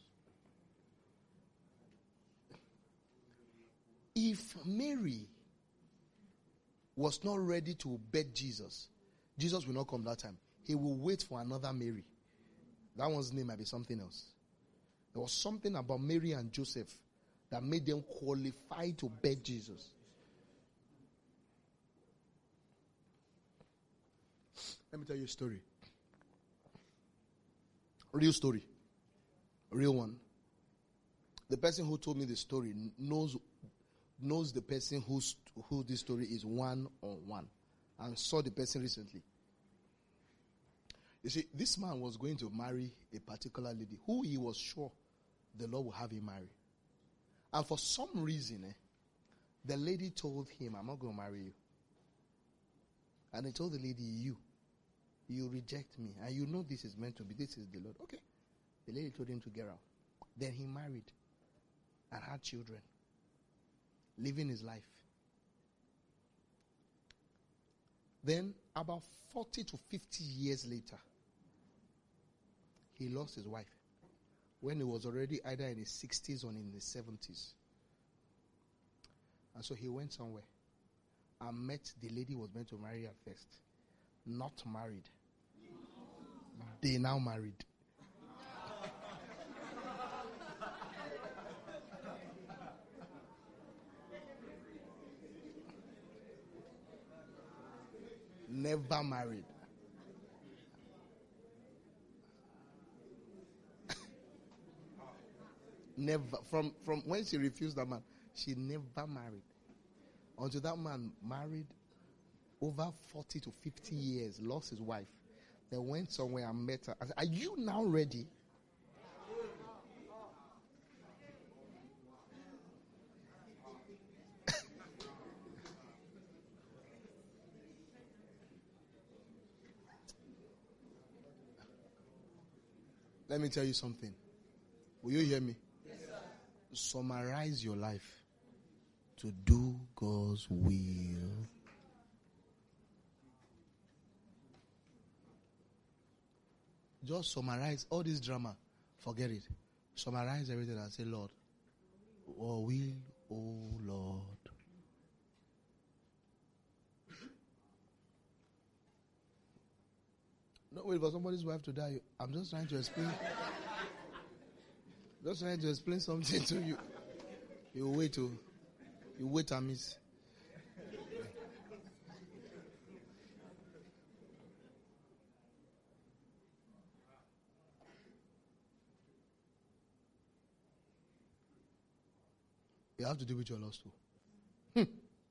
If Mary was not ready to bed Jesus, Jesus will not come that time. He will wait for another Mary. That one's name might be something else. There was something about Mary and Joseph that made them qualify to bed Jesus. Let me tell you a story. Real story. Real one. The person who told me the story knows knows the person who's, who this story is one on one, and saw the person recently. You see, this man was going to marry a particular lady who he was sure the Lord would have him marry. And for some reason, eh, the lady told him, I'm not going to marry you. And he told the lady, you, you reject me. And you know this is meant to be. This is the Lord. Okay. The lady told him to get out. Then he married and had children. Living his life. Then, about forty to fifty years later, he lost his wife when he was already either in his sixties or in his seventies. And so he went somewhere and met the lady he was meant to marry at first. Not married. They now married. Never married. Never. From, from when she refused that man, she never married. Until that man married over forty to fifty years, lost his wife. They went somewhere and met her. I said, are you now ready? Let me tell you something. Will you hear me? Yes, sir. Summarize your life to do God's will. Just summarize all this drama. Forget it. Summarize everything and say, Lord, oh will, oh Lord. Don't wait for somebody's wife to die. I'm just trying to explain. Just trying to explain something to you. You wait to, you wait and miss. You have to deal with your loss too. Hmm.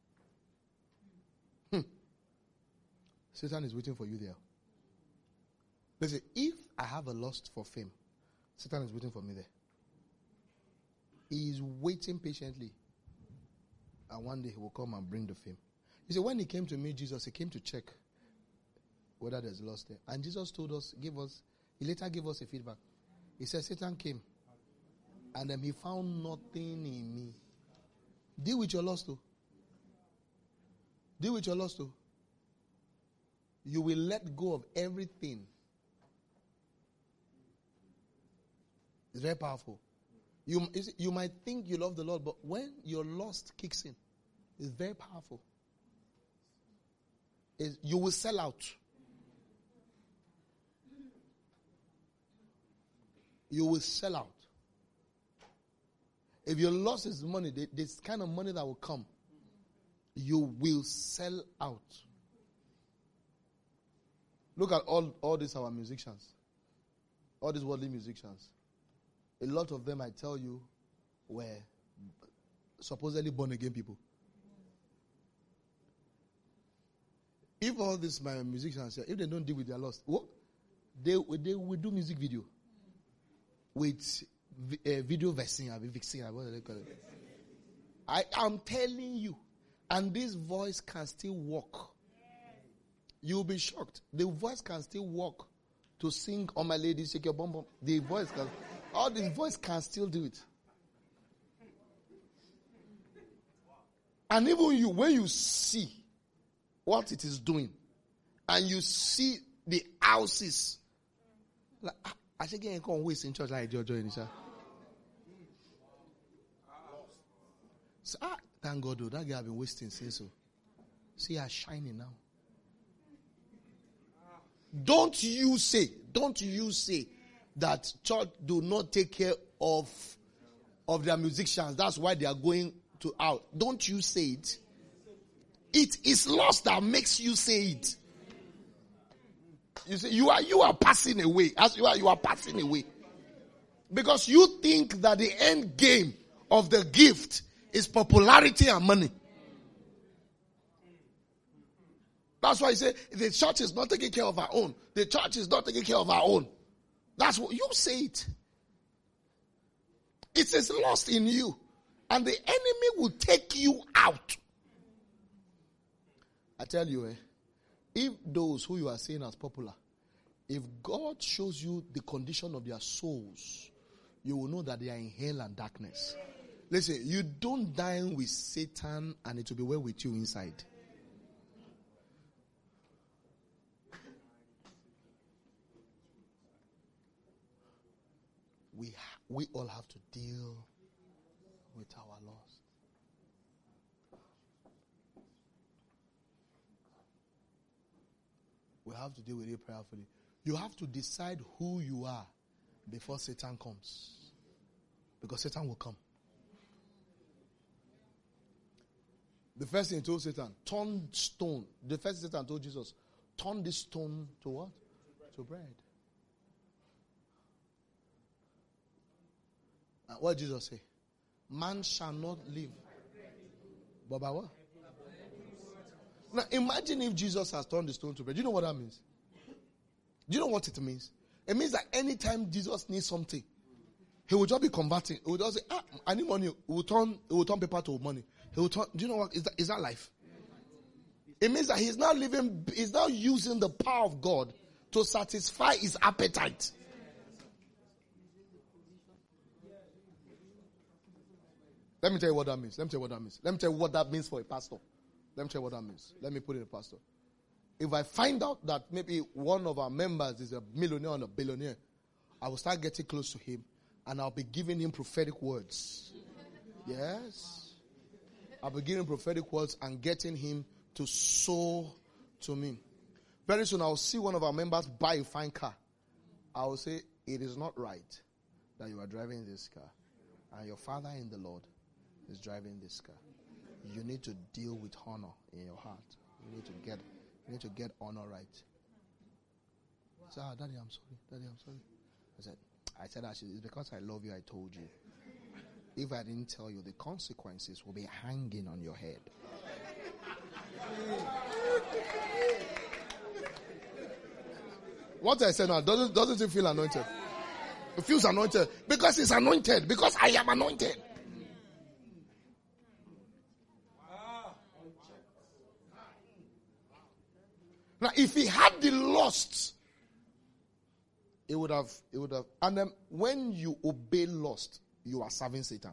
Hmm. Satan is waiting for you there. Listen, if I have a lust for fame, Satan is waiting for me there. He is waiting patiently. And one day he will come and bring the fame. You see, when he came to meet Jesus, he came to check whether there's lust there. And Jesus told us, give us, he later gave us a feedback. He said, Satan came. And then he found nothing in me. Deal with your lust too. Deal with your lust too. You will let go of everything. It's very powerful. You, you might think you love the Lord, but when your lust kicks in, it's very powerful. It's, you will sell out. You will sell out. If your loss is money, this kind of money that will come, you will sell out. Look at all, all these our musicians. All these worldly musicians. A lot of them, I tell you, were supposedly born again people. If all these my musicians, if they don't deal with their loss, what? They, they will do music video with uh, video vixen, I mean vixen, what do they call it? I am telling you, and this voice can still walk. You'll be shocked. The voice can still walk to sing "On My Lady, Shake Your Bum Bum." The voice can, all this voice can still do it. And even you, when you see what it is doing, and you see the houses, like, I should get a waste in church like Jojo in the So, ah, thank God, though, that guy have been wasting since so. See her shining now. Don't you say, don't you say that church do not take care of, of their musicians. That's why they are going to out. Don't you say it. It is loss that makes you say it. You see, you are, you are passing away. As you are, you are passing away. Because you think that the end game of the gift is popularity and money. That's why I say the church is not taking care of our own. The church is not taking care of our own. That's what you say it. It is lost in you. And the enemy will take you out. I tell you, eh, if those who you are seeing as popular, if God shows you the condition of their souls, you will know that they are in hell and darkness. Listen, you don't dine with Satan and it will be well with you inside. We, ha- we all have to deal with our loss. We have to deal with it prayerfully. You have to decide who you are before Satan comes. Because Satan will come. The first thing he told Satan, turn stone. The first thing Satan told Jesus, turn this stone to what? To bread. And what did Jesus say? Man shall not live. But by what? Now imagine if Jesus has turned the stone to bread. Do you know what that means? Do you know what it means? It means that anytime Jesus needs something, he will just be converting. He will just say, ah, I need money. He will turn, he will turn paper to money. He will turn, do you know what? Is that, is that life? It means that he's now living, he's now using the power of God to satisfy his appetite. Let me tell you what that means. Let me tell you what that means. Let me tell you what that means for a pastor. Let me tell you what that means. Let me put it in a pastor. If I find out that maybe one of our members is a millionaire or a billionaire, I will start getting close to him and I'll be giving him prophetic words. Yes. I'll be giving him prophetic words and getting him to sow to me. Very soon I'll see one of our members buy a fine car. I will say, it is not right that you are driving this car and your father in the Lord is driving this car. You need to deal with honor in your heart. You need to get, you need to get honor right. I said, ah, Daddy, I'm sorry. Daddy, I'm sorry. I said, I said, actually, it's because I love you, I told you. If I didn't tell you, the consequences will be hanging on your head. What I said now, doesn't, doesn't it feel anointed? It feels anointed. Because it's anointed. Because I am anointed. Now, if he had the lust, it would have, it would have. And then when you obey lust, you are serving Satan.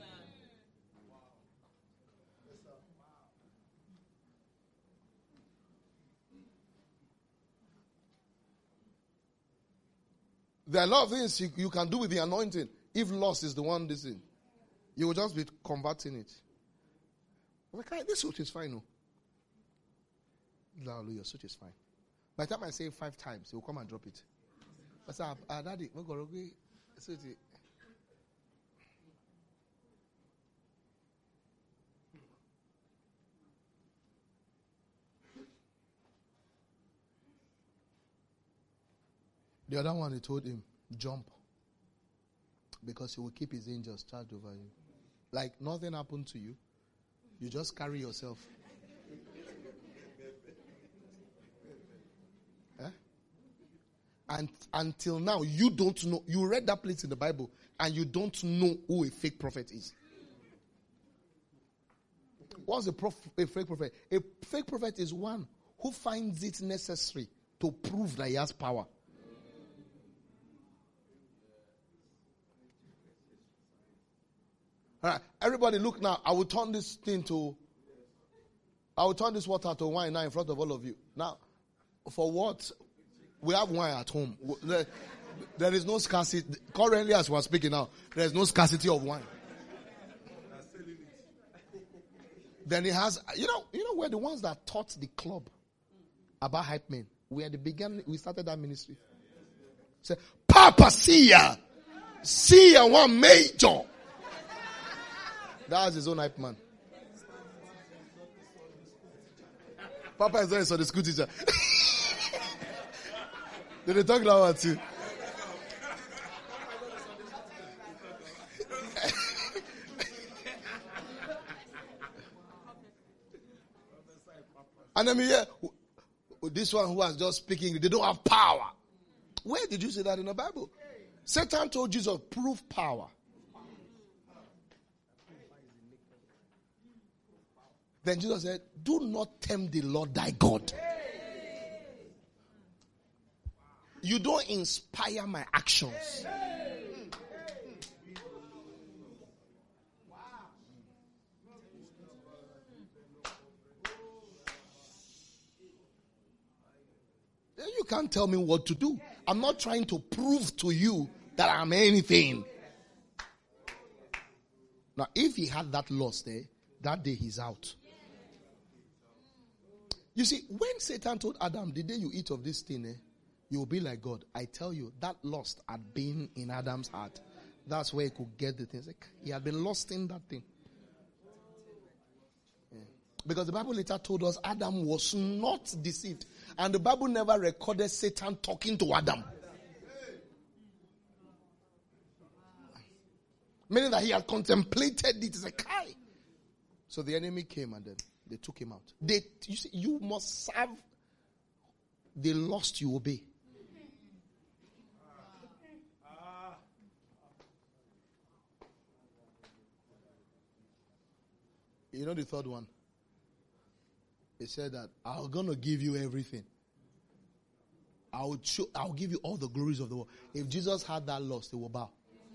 There are a lot of things you, you can do with the anointing. If lust is the one this thing, you will just be converting it. Okay, this suit is fine, no? Your suit is fine. By the time I say it five times, he will come and drop it. I say, ah, Daddy, we go suit it. The other one, he told him, jump. Because he will keep his angels charged over you. Like nothing happened to you. You just carry yourself. And until now, you don't know. You read that place in the Bible and you don't know who a fake prophet is. What's a, prof, a fake prophet? A fake prophet is one who finds it necessary to prove that he has power. All right, everybody look now. I will turn this thing to, I will turn this water to wine now in front of all of you. Now, for what? We have wine at home. There, there is no scarcity. Currently, as we are speaking now, there is no scarcity of wine. Then he has, you know, you know, we're the ones that taught the club about hype men. We at the beginning, we started that ministry. Say, Papa Sia, Sia one major. That was his own hype man. Papa is always on the school teacher. Did they talk about too? And then yeah, this one who was just speaking, they don't have power. Where did you see that in the Bible? Satan told Jesus, prove power. Then Jesus said, do not tempt the Lord thy God. You don't inspire my actions. You can't tell me what to do. I'm not trying to prove to you that I'm anything. Now, if he had that loss there, that day he's out. You see, when Satan told Adam, the day you eat of this thing, eh, you will be like God. I tell you, that lust had been in Adam's heart. That's where he could get the things. Like, he had been lost in that thing. Yeah. Because the Bible later told us Adam was not deceived. And the Bible never recorded Satan talking to Adam. Meaning that he had contemplated it as a guy. So the enemy came and then they took him out. They, you see, you must serve the lust you obey. You know the third one? He said that I'm going to give you everything. I'll, show, I'll give you all the glories of the world. If Jesus had that lust, he will bow.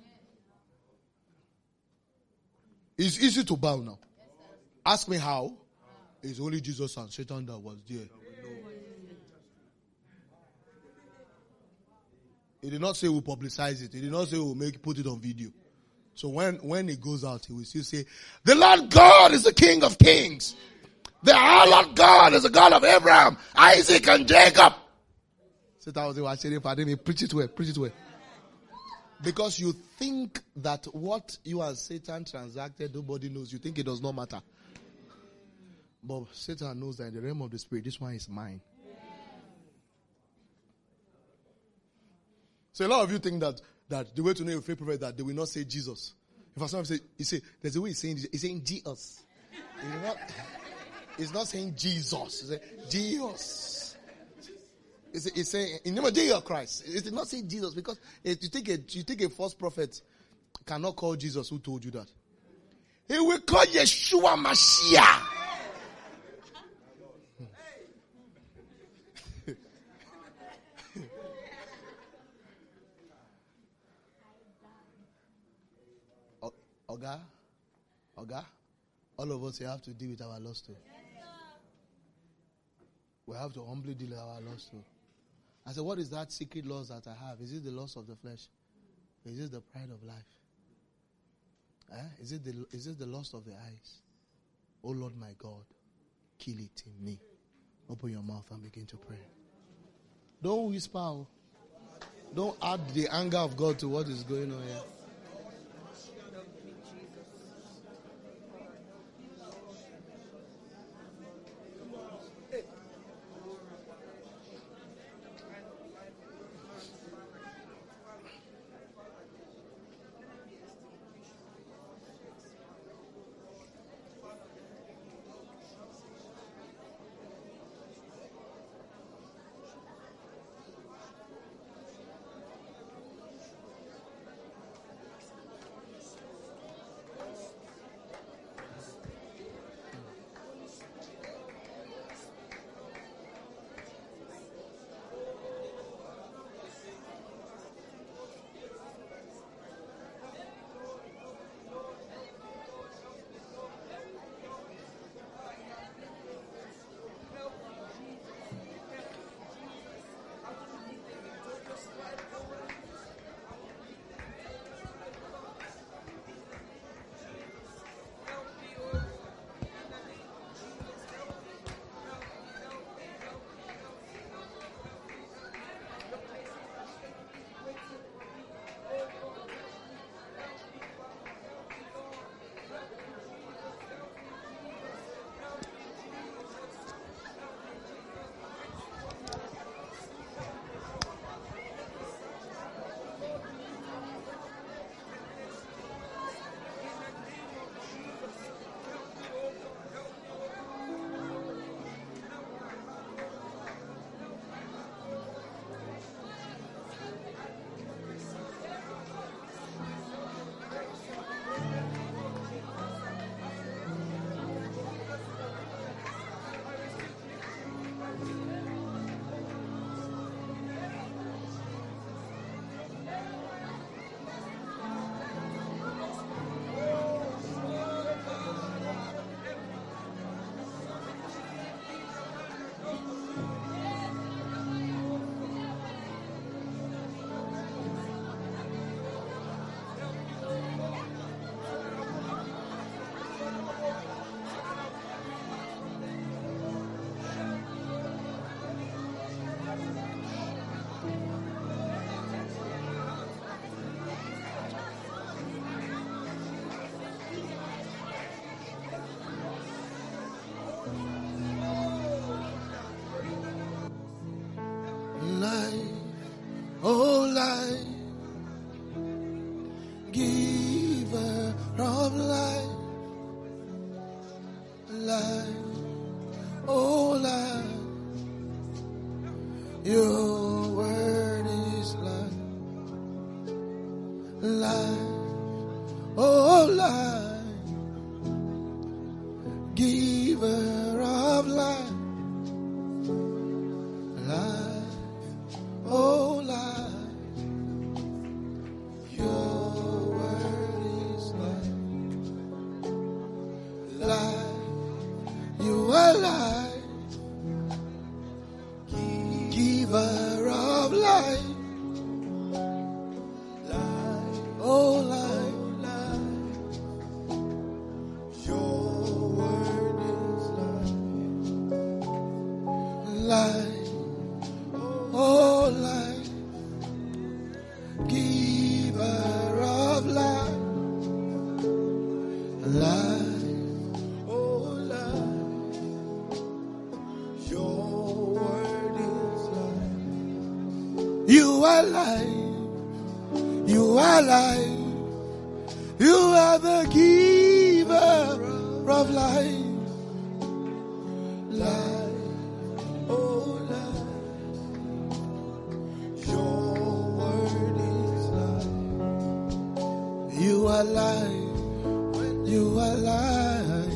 It's easy to bow now. Ask me how. It's only Jesus and Satan that was there. He did not say we'll publicize it. He did not say we'll make put it on video. So when, when it goes out, he will still say, the Lord God is the King of kings. The Lord God is the God of Abraham, Isaac, and Jacob. Satan was watching it for him. Preach it well, preach it well. Because you think that what you and Satan transacted, nobody knows. You think it does not matter. But Satan knows that in the realm of the spirit, this one is mine. So a lot of you think that that the way to know a fake prophet is that they will not say Jesus. If someone say, he say, there's a way he's saying, he's saying Jesus. He's not, he's not saying Jesus. He's saying Jesus. He's, he's saying, in the name of Jesus Christ. It's not saying Jesus because if you take a, you take a false prophet, cannot call Jesus who told you that. He will call Yeshua Mashiach. Oga, Oga, all of us we have to deal with our loss too. We have to humbly deal with our loss too. I said, what is that secret loss that I have? Is it the loss of the flesh? Is it the pride of life? Eh? Is it the is it the loss of the eyes? Oh Lord my God, kill it in me. Open your mouth and begin to pray. Don't whisper. Don't add the anger of God to what is going on here. giver of life, life, oh life, your word is life, life, you are life, giver of life, life, oh life. Life, oh life, giver of life, life, oh life, your word is life. You are life, you are life, you are the giver of life, life. You are life, you are life,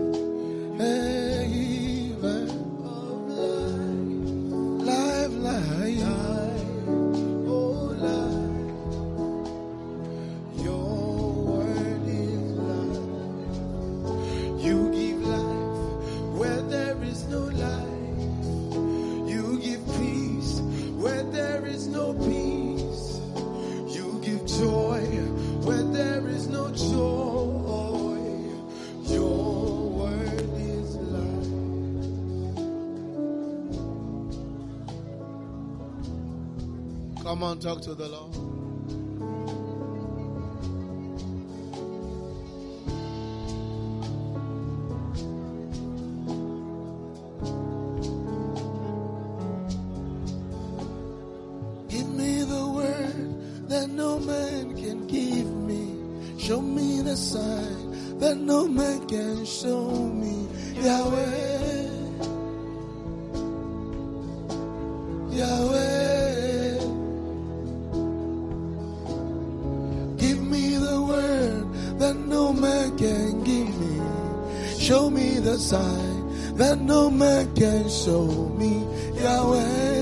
a giver of life, life, life, oh life, your word is life. You give life where there is no life. You give peace where there is no peace. You give joy where there is no joy. Your word is life. Come on, talk to the Lord. Give me the word that no man can give me. Show me the sign that no man can show me. Yahweh, Yahweh. Give me the word that no man can give me. Show me the sign that no man can show me. Yahweh,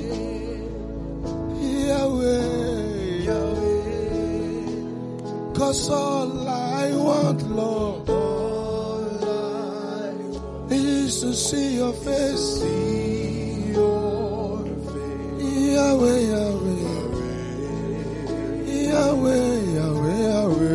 Yahweh. 'Cause all I want, Lord, all I want is to see your face, see your face. Yahweh, Yahweh, Yahweh, Yahweh, Yahweh,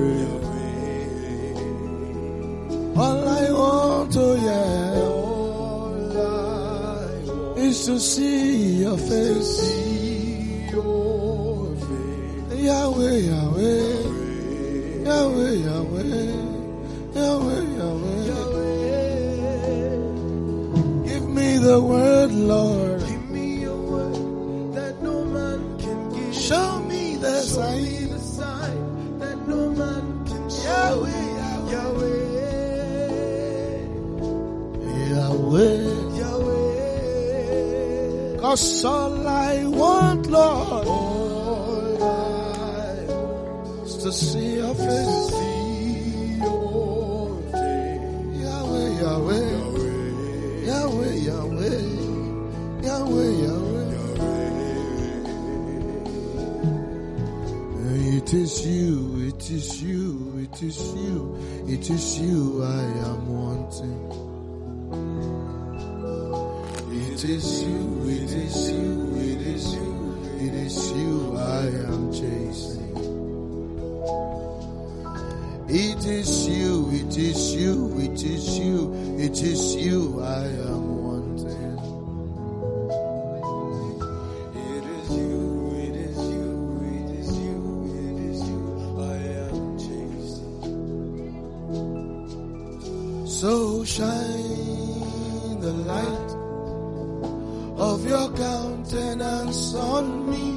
Yahweh. All I want, oh yeah, all I want is to see your face, see your face. Yahweh, Yahweh. Yahweh, Yahweh, Yahweh, Yahweh, Yahweh. Give me the word, Lord. Give me your word that no man can give. Show me the sign, the sign that no man can show. Yahweh, Yahweh, Yahweh, Yahweh. 'Cause all I want, Lord, all I want is to see your face, see your face. Yahweh, Yahweh, Yahweh, Yahweh, Yahweh, Yahweh. It is you, it is you, it is you, it is you I am wanting. It is you, it is you, it is you, it is you I am chasing. It is you, it is you, it is you, it is you I am wanting. It is you, it is you, it is you, it is you I am chasing. So shine the light of your countenance on me.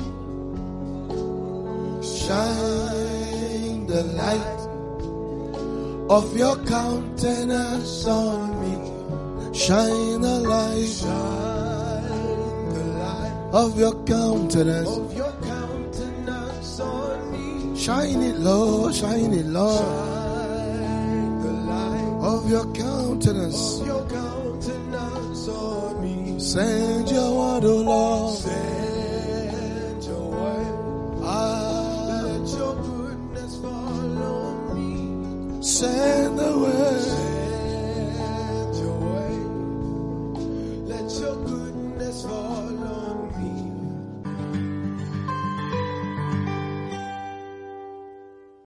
Shine the light of your countenance on me. Shine the light, shine the light of your countenance, of your countenance on me. Shine it, Lord, shine it, Lord. Shine the light of your countenance. countenance. Of your countenance on me. Send your word, O Lord.